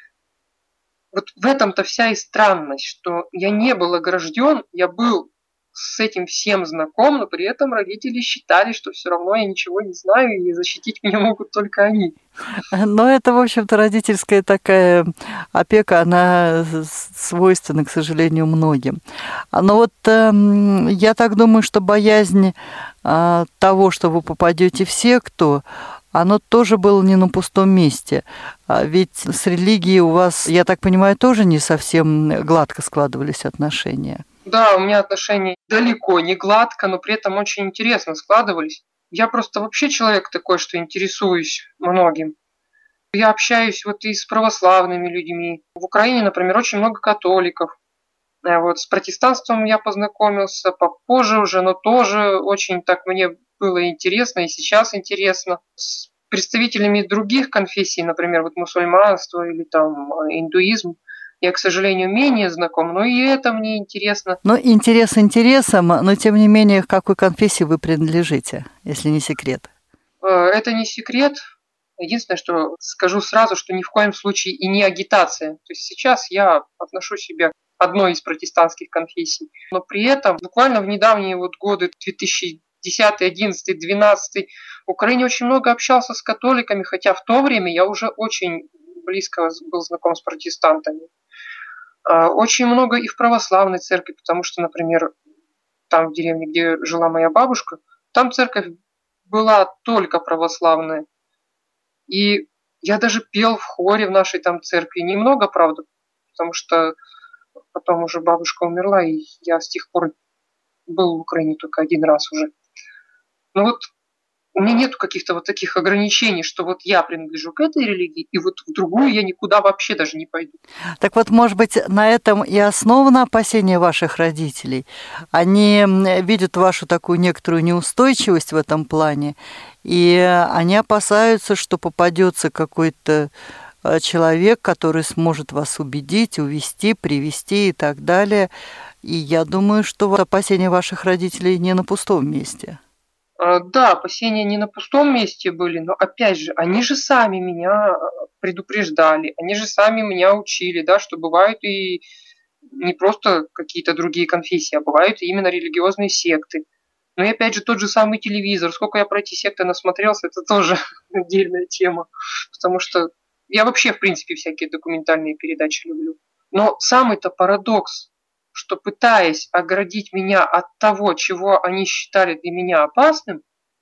вот в этом-то вся и странность, что я не был огражден, я был с этим всем знаком, но при этом родители считали, что все равно я ничего не знаю, и защитить меня могут только они. Но это, в общем-то, родительская такая опека, она свойственна, к сожалению, многим. Но вот э, я так думаю, что боязнь э, того, что вы попадете в секту, оно тоже было не на пустом месте. Ведь с религией у вас, я так понимаю, тоже не совсем гладко складывались отношения. Да, у меня отношения далеко не гладко, но при этом очень интересно складывались. Я просто вообще человек такой, что интересуюсь многим. Я общаюсь вот и с православными людьми. В Украине, например, очень много католиков. Вот с протестанством я познакомился попозже уже, но тоже очень так мне было интересно и сейчас интересно. С представителями других конфессий, например, вот мусульманство или там индуизм, я, к сожалению, менее знаком, но и это мне интересно. Ну, интерес интересом, но тем не менее, к какой конфессии вы принадлежите, если не секрет? Это не секрет. Единственное, что скажу сразу, что ни в коем случае и не агитация. То есть сейчас я отношу себя к одной из протестантских конфессий. Но при этом буквально в недавние вот годы две тысячи десятый, одиннадцатый, двенадцатый в Украине очень много общался с католиками, хотя в то время я уже очень близко был знаком с протестантами. Очень много и в православной церкви, потому что, например, там в деревне, где жила моя бабушка, там церковь была только православная. И я даже пел в хоре в нашей там церкви. Немного, правда, потому что потом уже бабушка умерла, и я с тех пор был в Украине только один раз уже. Но вот у меня нету каких-то вот таких ограничений, что вот я принадлежу к этой религии, и вот в другую я никуда вообще даже не пойду. Так вот, может быть, на этом и основано опасение ваших родителей? Они видят вашу такую некоторую неустойчивость в этом плане, и они опасаются, что попадется какой-то человек, который сможет вас убедить, увести, привести и так далее. И я думаю, что опасения ваших родителей не на пустом месте. Да, опасения не на пустом месте были, но опять же, они же сами меня предупреждали, они же сами меня учили, да, что бывают и не просто какие-то другие конфессии, а бывают и именно религиозные секты. Ну и опять же, тот же самый телевизор. Сколько я про эти секты насмотрелся, это тоже отдельная тема, потому что я вообще, в принципе, всякие документальные передачи люблю. Но самый-то парадокс, что пытаясь оградить меня от того, чего они считали для меня опасным,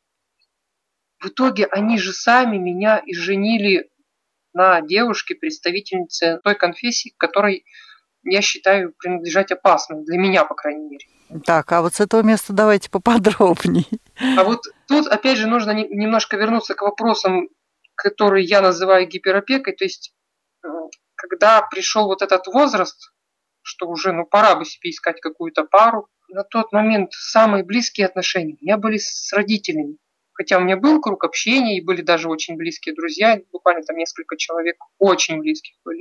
в итоге они же сами меня и женили на девушке, представительнице той конфессии, которой я считаю принадлежать опасным, для меня, по крайней мере. Так, а вот с этого места давайте поподробнее. А вот тут, опять же, нужно немножко вернуться к вопросам, которые я называю гиперопекой, то есть когда пришел вот этот возраст, что уже, ну, пора бы себе искать какую-то пару. На тот момент самые близкие отношения у меня были с родителями. Хотя у меня был круг общения, и были даже очень близкие друзья, буквально там несколько человек очень близких были.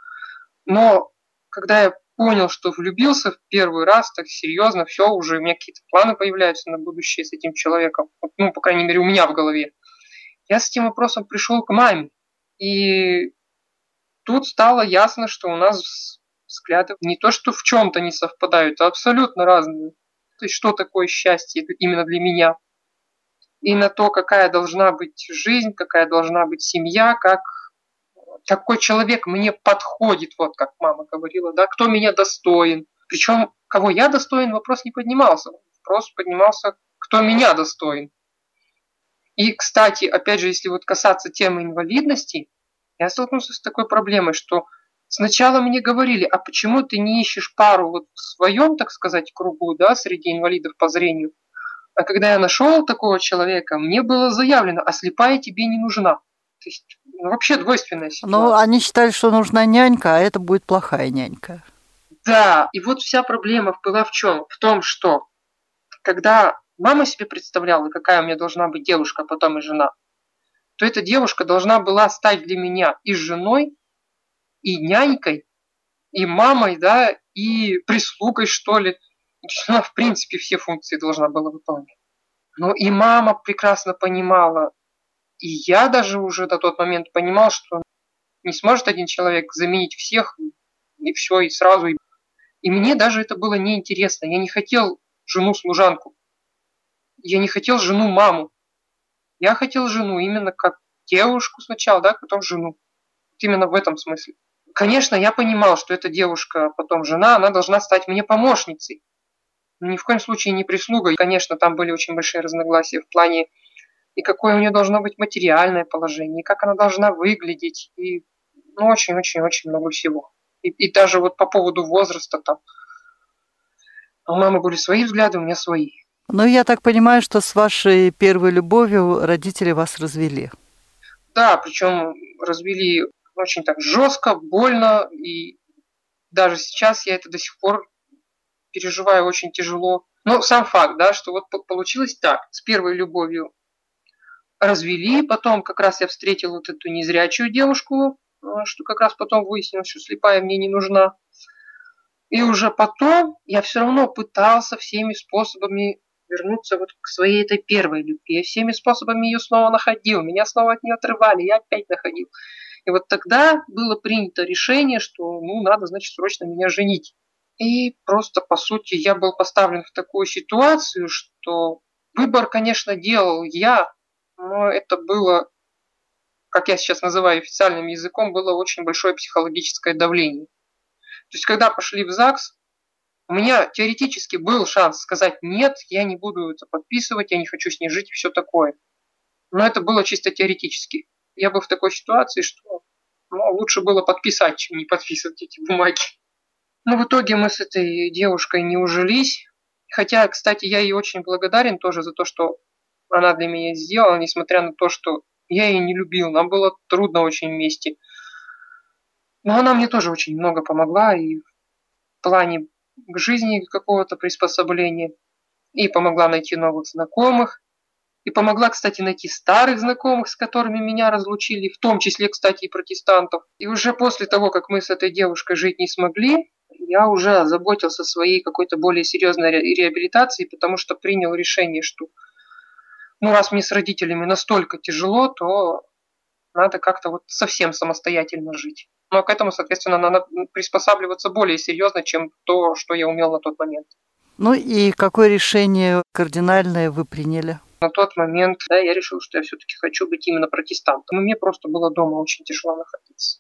Но когда я понял, что влюбился в первый раз, так серьезно, все, уже у меня какие-то планы появляются на будущее с этим человеком, ну, по крайней мере, у меня в голове, я с этим вопросом пришел к маме. И тут стало ясно, что у нас взгляды не то, что в чем-то не совпадают, а абсолютно разные. То есть, что такое счастье именно для меня. И на то, какая должна быть жизнь, какая должна быть семья, как какой человек мне подходит, вот как мама говорила, да, кто меня достоин. Причем, кого я достоин, вопрос не поднимался. Вопрос поднимался, кто меня достоин. И, кстати, опять же, если вот касаться темы инвалидности, я столкнулся с такой проблемой, что сначала мне говорили, а почему ты не ищешь пару вот в своем, так сказать, кругу, да, среди инвалидов по зрению? А когда я нашел такого человека, мне было заявлено, а слепая тебе не нужна. То есть ну, вообще двойственная ситуация. Ну, они считали, что нужна нянька, а это будет плохая нянька. Да, и вот вся проблема была в чем? В том, что когда мама себе представляла, какая у меня должна быть девушка, а потом и жена, то эта девушка должна была стать для меня и женой, и нянькой, и мамой, да, и прислугой, что ли. Она, в принципе, все функции должна была выполнять. Но и мама прекрасно понимала, и я даже уже на тот момент понимал, что не сможет один человек заменить всех, и все, и сразу. И мне даже это было неинтересно. Я не хотел жену-служанку. Я не хотел жену-маму. Я хотел жену именно как девушку сначала, да, потом жену. Вот именно в этом смысле. Конечно, я понимал, что эта девушка, потом жена, она должна стать мне помощницей. Но ни в коем случае не прислугой. Конечно, там были очень большие разногласия в плане, и какое у нее должно быть материальное положение, и как она должна выглядеть, и ну, очень-очень-очень много всего. И, и даже вот по поводу возраста там. У мамы были свои взгляды, у меня свои. Ну, я так понимаю, что с вашей первой любовью родители вас развели. Да, причем развели очень так жестко, больно, и даже сейчас я это до сих пор переживаю очень тяжело. Но сам факт, да, что вот получилось так, с первой любовью развели, потом как раз я встретил вот эту незрячую девушку, что как раз потом выяснилось, что слепая мне не нужна. И уже потом я все равно пытался всеми способами вернуться вот к своей этой первой любви. Я всеми способами ее снова находил, меня снова от нее отрывали, я опять находил. И вот тогда было принято решение, что ну надо, значит, срочно меня женить. И просто, по сути, я был поставлен в такую ситуацию, что выбор, конечно, делал я, но это было, как я сейчас называю официальным языком, было очень большое психологическое давление. То есть, когда пошли в ЗАГС, у меня теоретически был шанс сказать «нет, я не буду это подписывать, я не хочу с ней жить» и все такое. Но это было чисто теоретически. Я был в такой ситуации, что ну, лучше было подписать, чем не подписывать эти бумаги. Но в итоге мы с этой девушкой не ужились. Хотя, кстати, я ей очень благодарен тоже за то, что она для меня сделала, несмотря на то, что я ее не любил. Нам было трудно очень вместе. Но она мне тоже очень много помогла и в плане к жизни какого-то приспособления. И помогла найти новых знакомых. И помогла, кстати, найти старых знакомых, с которыми меня разлучили, в том числе, кстати, и протестантов. И уже после того, как мы с этой девушкой жить не смогли, я уже озаботился своей какой-то более серьезной реабилитацией, потому что принял решение, что ну, раз мне с родителями настолько тяжело, то надо как-то вот совсем самостоятельно жить. Но к этому, соответственно, надо приспосабливаться более серьезно, чем то, что я умел на тот момент. Ну и какое решение кардинальное вы приняли? На тот момент да, я решил, что я все-таки хочу быть именно протестантом. И мне просто было дома очень тяжело находиться.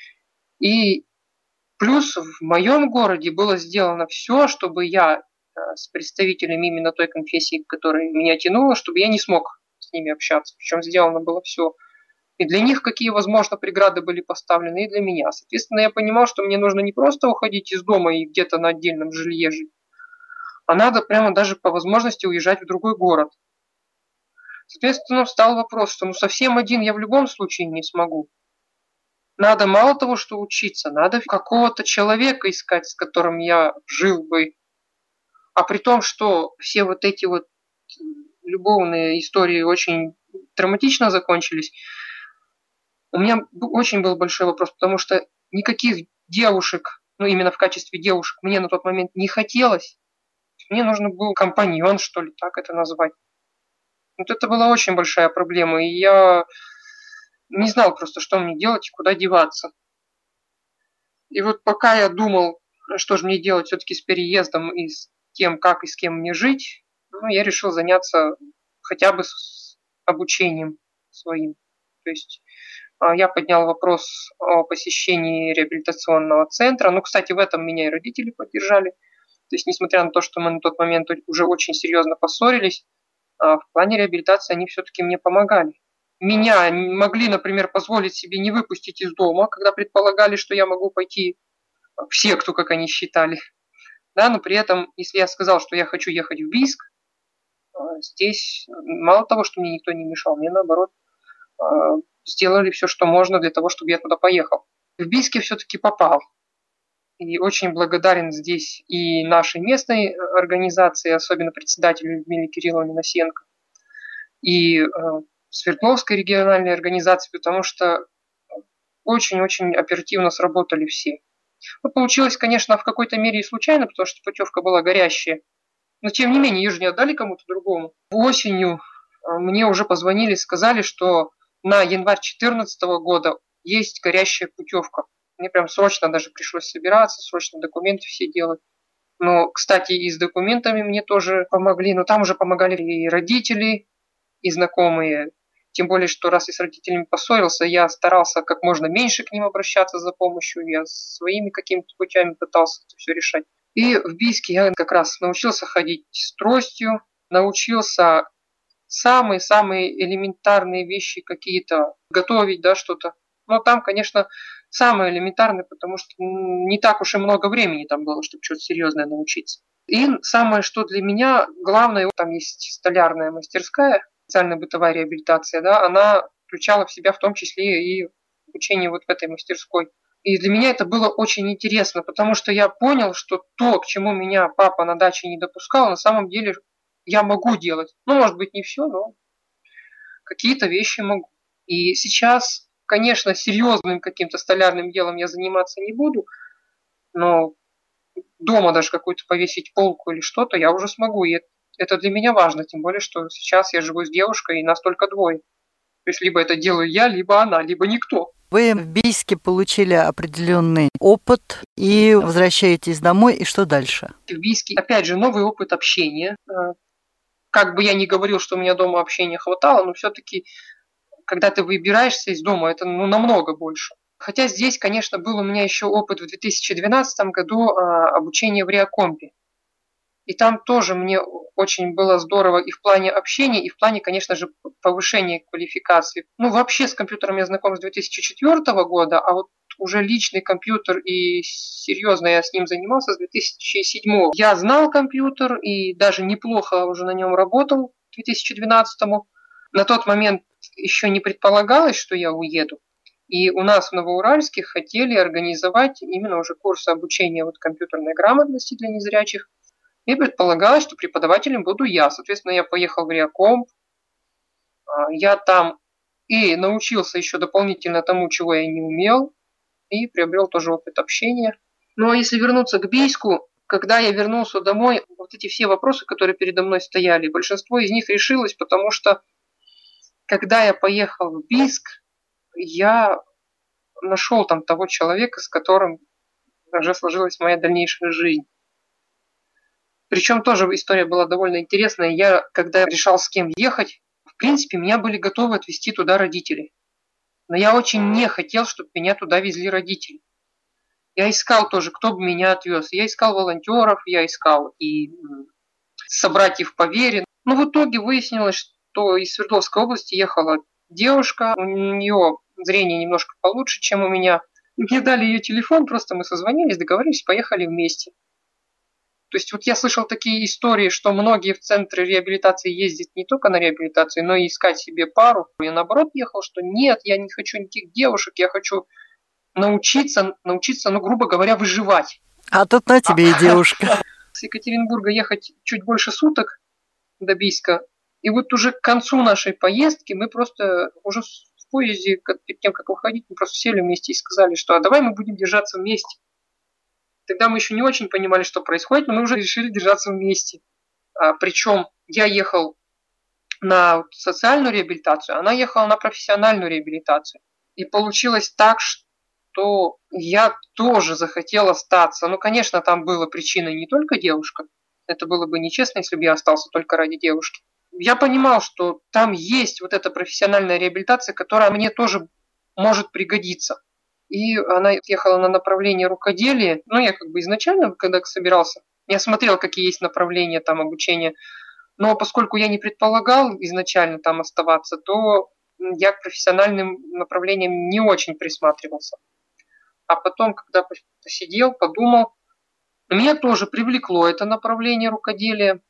И плюс в моем городе было сделано все, чтобы я с представителями именно той конфессии, которая меня тянула, чтобы я не смог с ними общаться. Причем сделано было все. И для них какие, возможно, преграды были поставлены, и для меня. Соответственно, я понимал, что мне нужно не просто уходить из дома и где-то на отдельном жилье жить, а надо прямо даже по возможности уезжать в другой город. Соответственно, встал вопрос, что ну совсем один я в любом случае не смогу. Надо мало того, что учиться, надо какого-то человека искать, с которым я жил бы. А при том, что все вот эти вот любовные истории очень драматично закончились, у меня очень был большой вопрос, потому что никаких девушек, ну именно в качестве девушек, мне на тот момент не хотелось. Мне нужен был компаньон, что ли, так это назвать. Вот это была очень большая проблема, и я не знал просто, что мне делать и куда деваться. И вот пока я думал, что же мне делать все-таки с переездом и с тем, как и с кем мне жить, ну, я решил заняться хотя бы с обучением своим. То есть я поднял вопрос о посещении реабилитационного центра. Ну, кстати, в этом меня и родители поддержали. То есть, несмотря на то, что мы на тот момент уже очень серьезно поссорились, в плане реабилитации они все-таки мне помогали. Меня могли, например, позволить себе не выпустить из дома, когда предполагали, что я могу пойти в секту, как они считали. Да, но при этом, если я сказал, что я хочу ехать в Бийск, Здесь мало того, что мне никто не мешал, мне наоборот сделали все, что можно для того, чтобы я туда поехал. В Бийск я все-таки попал. И очень благодарен здесь и нашей местной организации, особенно председателю Людмиле Кирилловне Носенко, и Свердловской региональной организации, потому что очень-очень оперативно сработали все. Ну, получилось, конечно, в какой-то мере и случайно, потому что путевка была горящая. Но, тем не менее, ее же не отдали кому-то другому. Осенью мне уже позвонили, сказали, что на январь две тысячи четырнадцатого года есть горящая путевка. Мне прям срочно даже пришлось собираться, срочно документы все делать. Но, кстати, и с документами мне тоже помогли. Но там уже помогали и родители, и знакомые. Тем более, что раз я с родителями поссорился, я старался как можно меньше к ним обращаться за помощью. Я своими какими-то путями пытался это все решать. И в Бийске я как раз научился ходить с тростью, научился самые-самые элементарные вещи какие-то готовить, да, что-то. Но там, конечно, самое элементарное, потому что не так уж и много времени там было, чтобы что-то серьезное научиться. И самое, что для меня главное, там есть столярная мастерская, специальная бытовая реабилитация, да, она включала в себя в том числе и обучение вот в этой мастерской. И для меня это было очень интересно, потому что я понял, что то, к чему меня папа на даче не допускал, на самом деле я могу делать. Ну, может быть, не все, но какие-то вещи могу. И сейчас, конечно, серьезным каким-то столярным делом я заниматься не буду, но дома даже какую-то повесить полку или что-то я уже смогу. И это для меня важно, тем более, что сейчас я живу с девушкой, и нас только двое. То есть либо это делаю я, либо она, либо никто. Вы в Бийске получили определенный опыт и возвращаетесь домой, и что дальше? В Бийске, опять же, новый опыт общения. Как бы я ни говорил, что у меня дома общения хватало, но все-таки, когда ты выбираешься из дома, это ну, намного больше. Хотя здесь, конечно, был у меня еще опыт в две тысячи двенадцатом году обучения в Реакомпе. И там тоже мне очень было здорово и в плане общения, и в плане, конечно же, повышения квалификации. Ну, вообще с компьютером я знаком с две тысячи четвёртого года, а вот уже личный компьютер и серьезно я с ним занимался с две тысячи седьмого. Я знал компьютер и даже неплохо уже на нем работал к две тысячи двенадцатому. На тот момент еще не предполагалось, что я уеду. И у нас в Новоуральске хотели организовать именно уже курсы обучения вот компьютерной грамотности для незрячих. И предполагалось, что преподавателем буду я. Соответственно, я поехал в Реакомп. Я там и научился еще дополнительно тому, чего я не умел. И приобрел тоже опыт общения. Ну а если вернуться к Бийску, когда я вернулся домой, вот эти все вопросы, которые передо мной стояли, большинство из них решилось, потому что когда я поехал в Бийск, я нашел там того человека, с которым уже сложилась моя дальнейшая жизнь. Причем тоже история была довольно интересная. Я, когда решал, с кем ехать, в принципе, меня были готовы отвезти туда родители. Но я очень не хотел, чтобы меня туда везли родители. Я искал тоже, кто бы меня отвез. Я искал волонтеров, я искал и собратьев по вере. Но в итоге выяснилось, что из Свердловской области ехала девушка. У нее зрение немножко получше, чем у меня. Мне дали ее телефон, просто мы созвонились, договорились, поехали вместе. То есть вот я слышал такие истории, что многие в центры реабилитации ездят не только на реабилитацию, но и искать себе пару. Я наоборот ехал, что нет, я не хочу никаких девушек, я хочу научиться, научиться, ну, грубо говоря, выживать. А тут на тебе и девушка. С Екатеринбурга ехать чуть больше суток до Бийска. И вот уже к концу нашей поездки мы просто уже в поезде, перед тем, как уходить, мы просто сели вместе и сказали, что а давай мы будем держаться вместе. Тогда мы еще не очень понимали, что происходит, но мы уже решили держаться вместе. А, причем я ехал на социальную реабилитацию, она ехала на профессиональную реабилитацию. И получилось так, что я тоже захотел остаться. Ну, конечно, там была причина не только девушка. Это было бы нечестно, если бы я остался только ради девушки. Я понимал, что там есть вот эта профессиональная реабилитация, которая мне тоже может пригодиться. И она ехала на направление рукоделия. Ну, я как бы изначально, когда собирался, я смотрел, какие есть направления там обучения. Но поскольку я не предполагал изначально там оставаться, то я к профессиональным направлениям не очень присматривался. А потом, когда посидел, подумал, меня тоже привлекло это направление рукоделия.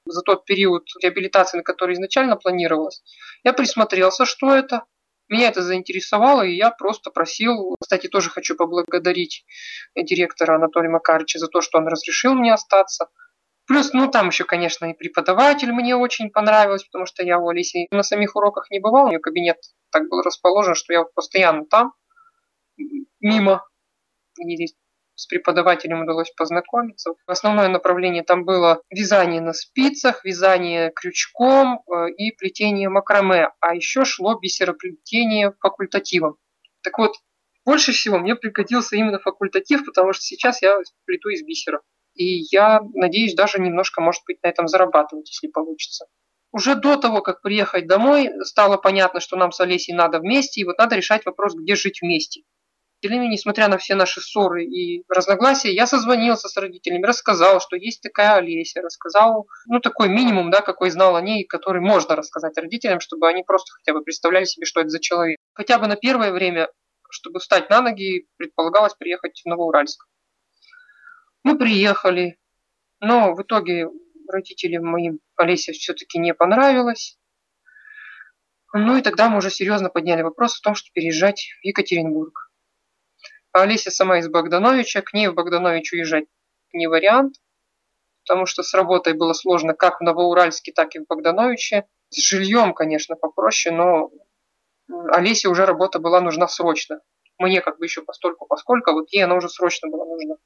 за тот период реабилитации, на который изначально планировалось. Я присмотрелся, что это. Меня это заинтересовало, и я просто просил, кстати, тоже хочу поблагодарить директора Анатолия Макаровича за то, что он разрешил мне остаться. Плюс, ну, там еще, конечно, и преподаватель мне очень понравилось, потому что я у Олеси на самих уроках не бывал, у нее кабинет так был расположен, что я постоянно там, мимо, и с преподавателем удалось познакомиться. Основное направление там было вязание на спицах, вязание крючком и плетение макраме, а еще шло бисероплетение факультативом. Так вот, больше всего мне пригодился именно факультатив, потому что сейчас я плету из бисера. И я надеюсь даже немножко, может быть, на этом зарабатывать, если получится. Уже до того, как приехать домой, стало понятно, что нам с Олесей надо вместе, и вот надо решать вопрос, где жить вместе. Родителями, несмотря на все наши ссоры и разногласия, я созвонился с родителями, рассказал, что есть такая Олеся, рассказал, ну, такой минимум, да, какой знал о ней, который можно рассказать родителям, чтобы они просто хотя бы представляли себе, что это за человек. Хотя бы на первое время, чтобы встать на ноги, предполагалось приехать в Новоуральск. Мы приехали, но в итоге родителям моим Олесе все-таки не понравилось. Ну и тогда мы уже серьезно подняли вопрос о том, что переезжать в Екатеринбург. А Олеся сама из Богдановича, к ней в Богданович уезжать не вариант, потому что с работой было сложно как в Новоуральске, так и в Богдановиче. С жильем, конечно, попроще, но Олесе уже работа была нужна срочно. Мне как бы еще постольку, поскольку, а вот ей она уже срочно была нужна.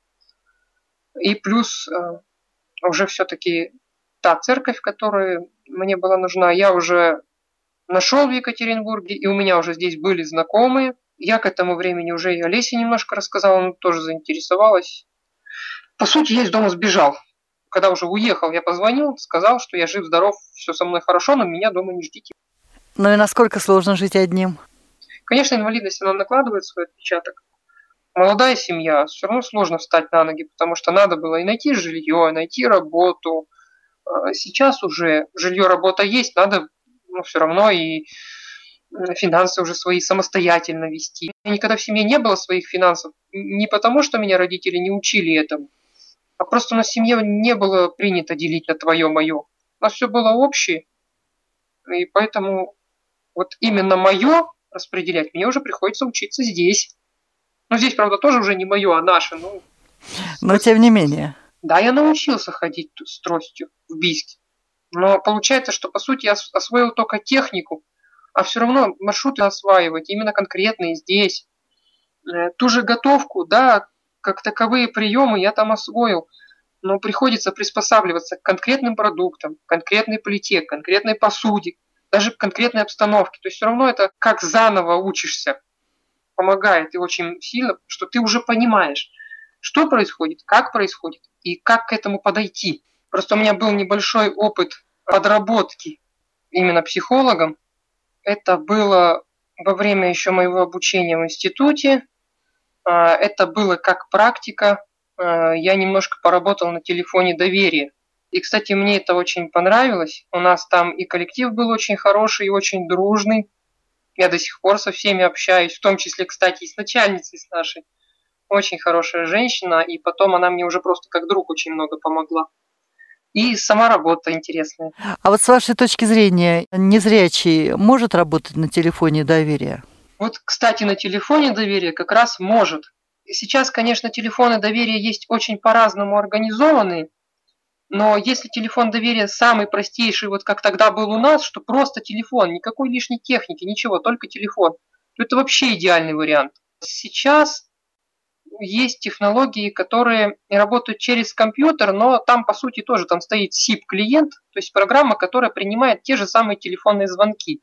И плюс уже все-таки та церковь, которая мне была нужна, я уже нашел в Екатеринбурге, и у меня уже здесь были знакомые. Я к этому времени уже и Олесе немножко рассказала, она тоже заинтересовалась. По сути, я из дома сбежал. Когда уже уехал, я позвонил, сказал, что я жив-здоров, все со мной хорошо, но меня дома не ждите. Ну и насколько сложно жить одним? Конечно, инвалидность, она накладывает свой отпечаток. Молодая семья, все равно сложно встать на ноги, потому что надо было и найти жилье, и найти работу. Сейчас уже жилье, работа есть, надо, ну, все равно и финансы уже свои самостоятельно вести. Никогда в семье не было своих финансов. Не потому, что меня родители не учили этому, а просто у нас в семье не было принято делить на твое, мое. У нас все было общее, и поэтому вот именно мое распределять мне уже приходится учиться здесь. Но здесь, правда, тоже уже не мое, а наше. Ну, но тем не менее. Да, я научился ходить с тростью в Бийске. Но получается, что, по сути, я освоил только технику, а все равно маршруты осваивать именно конкретные здесь. Ту же готовку, да, как таковые приемы я там освоил, но приходится приспосабливаться к конкретным продуктам, к конкретной плите, к конкретной посуде, даже к конкретной обстановке. То есть все равно это как заново учишься. Помогает и очень сильно, что ты уже понимаешь, что происходит, как происходит и как к этому подойти. Просто у меня был небольшой опыт подработки именно психологом. Это было во время еще моего обучения в институте. Это было как практика. Я немножко поработал на телефоне доверия. И, кстати, мне это очень понравилось. У нас там и коллектив был очень хороший и очень дружный. Я до сих пор со всеми общаюсь, в том числе, кстати, и с начальницей с нашей. Очень хорошая женщина, и потом она мне уже просто как друг очень много помогла. И сама работа интересная. А вот с вашей точки зрения, незрячий может работать на телефоне доверия? Вот, кстати, на телефоне доверия как раз может. И сейчас, конечно, телефоны доверия есть очень по-разному организованные, но если телефон доверия самый простейший, вот как тогда был у нас, что просто телефон, никакой лишней техники, ничего, только телефон, то это вообще идеальный вариант. Сейчас есть технологии, которые работают через компьютер, но там, по сути, тоже там стоит сип-клиент, то есть программа, которая принимает те же самые телефонные звонки.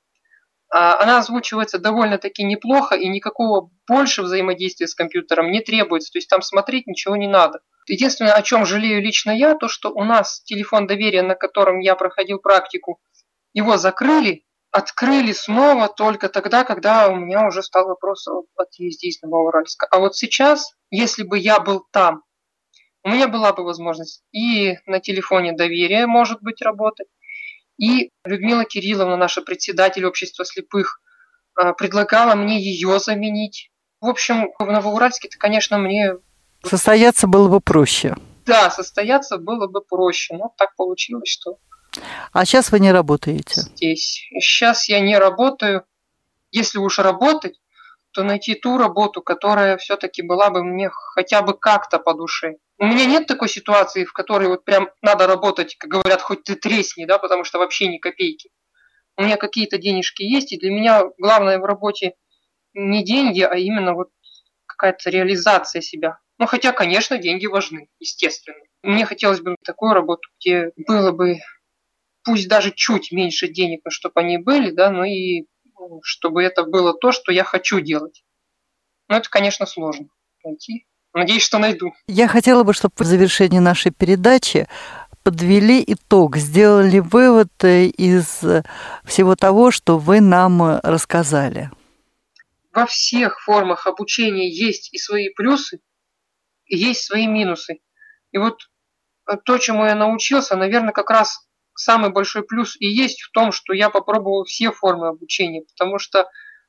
Она озвучивается довольно-таки неплохо, и никакого больше взаимодействия с компьютером не требуется, то есть там смотреть ничего не надо. Единственное, о чем жалею лично я, то, что у нас телефон доверия, на котором я проходил практику, его закрыли, открыли снова только тогда, когда у меня уже стал вопрос об отъезде из Новоуральска. А вот сейчас, если бы я был там, у меня была бы возможность и на телефоне доверия, может быть, работать, и Людмила Кирилловна, наша председатель общества слепых, предлагала мне ее заменить. В общем, в Новоуральске-то, конечно, мне... Состояться было бы проще. Да, состояться было бы проще, но так получилось, что... А сейчас вы не работаете? Здесь. Сейчас я не работаю. Если уж работать, то найти ту работу, которая все-таки была бы мне хотя бы как-то по душе. У меня нет такой ситуации, в которой вот прям надо работать, как говорят, хоть ты тресни, да, потому что вообще ни копейки. У меня какие-то денежки есть, и для меня главное в работе не деньги, а именно вот какая-то реализация себя. Ну, хотя, конечно, деньги важны, естественно. Мне хотелось бы такую работу, где было бы, пусть даже чуть меньше денег, но чтобы они были, да, но и чтобы это было то, что я хочу делать. Но это, конечно, сложно найти. Надеюсь, что найду. Я хотела бы, чтобы в завершении нашей передачи подвели итог, сделали вывод из всего того, что вы нам рассказали. Во всех формах обучения есть и свои плюсы, и есть свои минусы. И вот то, чему я научился, наверное, как раз самый большой плюс и есть в том, что я попробовал все формы обучения, потому что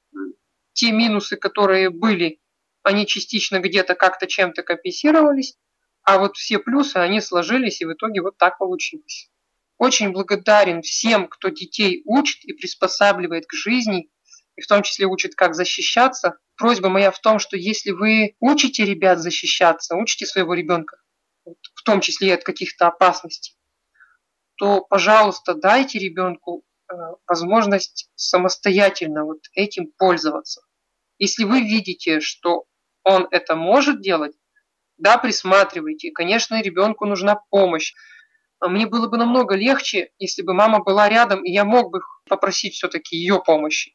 те минусы, которые были, они частично где-то как-то чем-то компенсировались, а вот все плюсы, они сложились, и в итоге вот так получилось. Очень благодарен всем, кто детей учит и приспосабливает к жизни, и в том числе учит, как защищаться. Просьба моя в том, что если вы учите ребят защищаться, учите своего ребенка, в том числе и от каких-то опасностей, то, пожалуйста, дайте ребенку э, возможность самостоятельно вот этим пользоваться. Если вы видите, что он это может делать, да, присматривайте. Конечно, ребенку нужна помощь. Мне было бы намного легче, если бы мама была рядом, и я мог бы попросить все-таки ее помощи.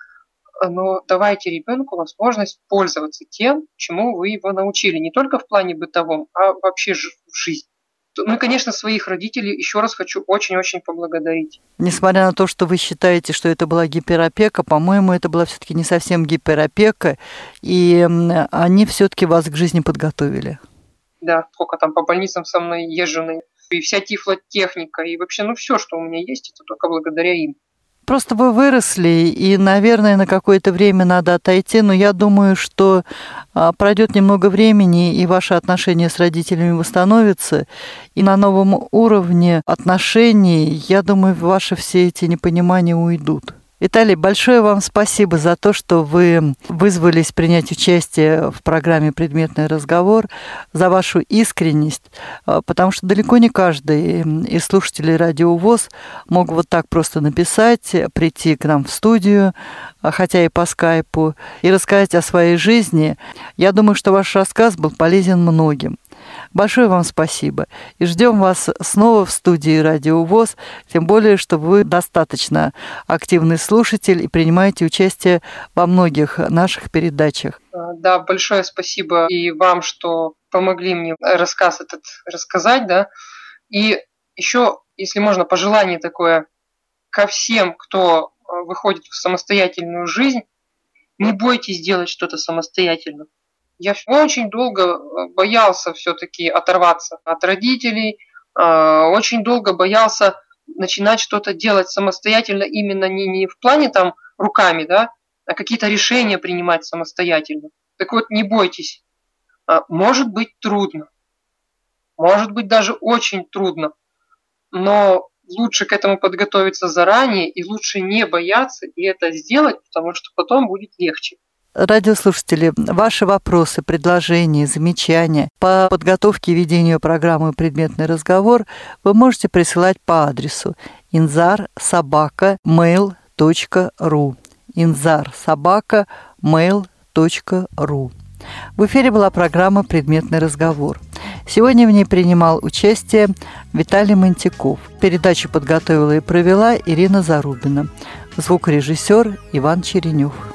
Но давайте ребенку возможность пользоваться тем, чему вы его научили. Не только в плане бытовом, а вообще в жизни. Ну и, конечно, своих родителей еще раз хочу очень-очень поблагодарить. Несмотря на то, что вы считаете, что это была гиперопека, по-моему, это была все-таки не совсем гиперопека, и они все-таки вас к жизни подготовили. Да, сколько там по больницам со мной езжены, и вся тифлотехника, и вообще, ну все, что у меня есть, это только благодаря им. Просто вы выросли, и, наверное, на какое-то время надо отойти, но я думаю, что пройдет немного времени, и ваши отношения с родителями восстановятся, и на новом уровне отношений, я думаю, ваши все эти непонимания уйдут. Виталий, большое вам спасибо за то, что вы вызвались принять участие в программе «Предметный разговор», за вашу искренность, потому что далеко не каждый из слушателей Радио ВОС мог вот так просто написать, прийти к нам в студию, хотя и по скайпу, и рассказать о своей жизни. Я думаю, что ваш рассказ был полезен многим. Большое вам спасибо. И ждем вас снова в студии Радио ВОС, тем более, что вы достаточно активный слушатель и принимаете участие во многих наших передачах. Да, большое спасибо и вам, что помогли мне рассказ этот рассказать, да. И еще, если можно, пожелание такое ко всем, кто выходит в самостоятельную жизнь: не бойтесь делать что-то самостоятельно. Я очень долго боялся все-таки оторваться от родителей, очень долго боялся начинать что-то делать самостоятельно, именно не, не в плане там руками, да, а какие-то решения принимать самостоятельно. Так вот, не бойтесь. Может быть трудно, может быть даже очень трудно, но лучше к этому подготовиться заранее и лучше не бояться и это сделать, потому что потом будет легче. Радиослушатели, ваши вопросы, предложения, замечания по подготовке и ведению программы «Предметный разговор» вы можете присылать по адресу инзар собака мэйл точка ру. инзар собака мэйл точка ру. В эфире была программа «Предметный разговор». Сегодня в ней принимал участие Виталий Мантяков. Передачу подготовила и провела Ирина Зарубина. Звукорежиссер Иван Черенев.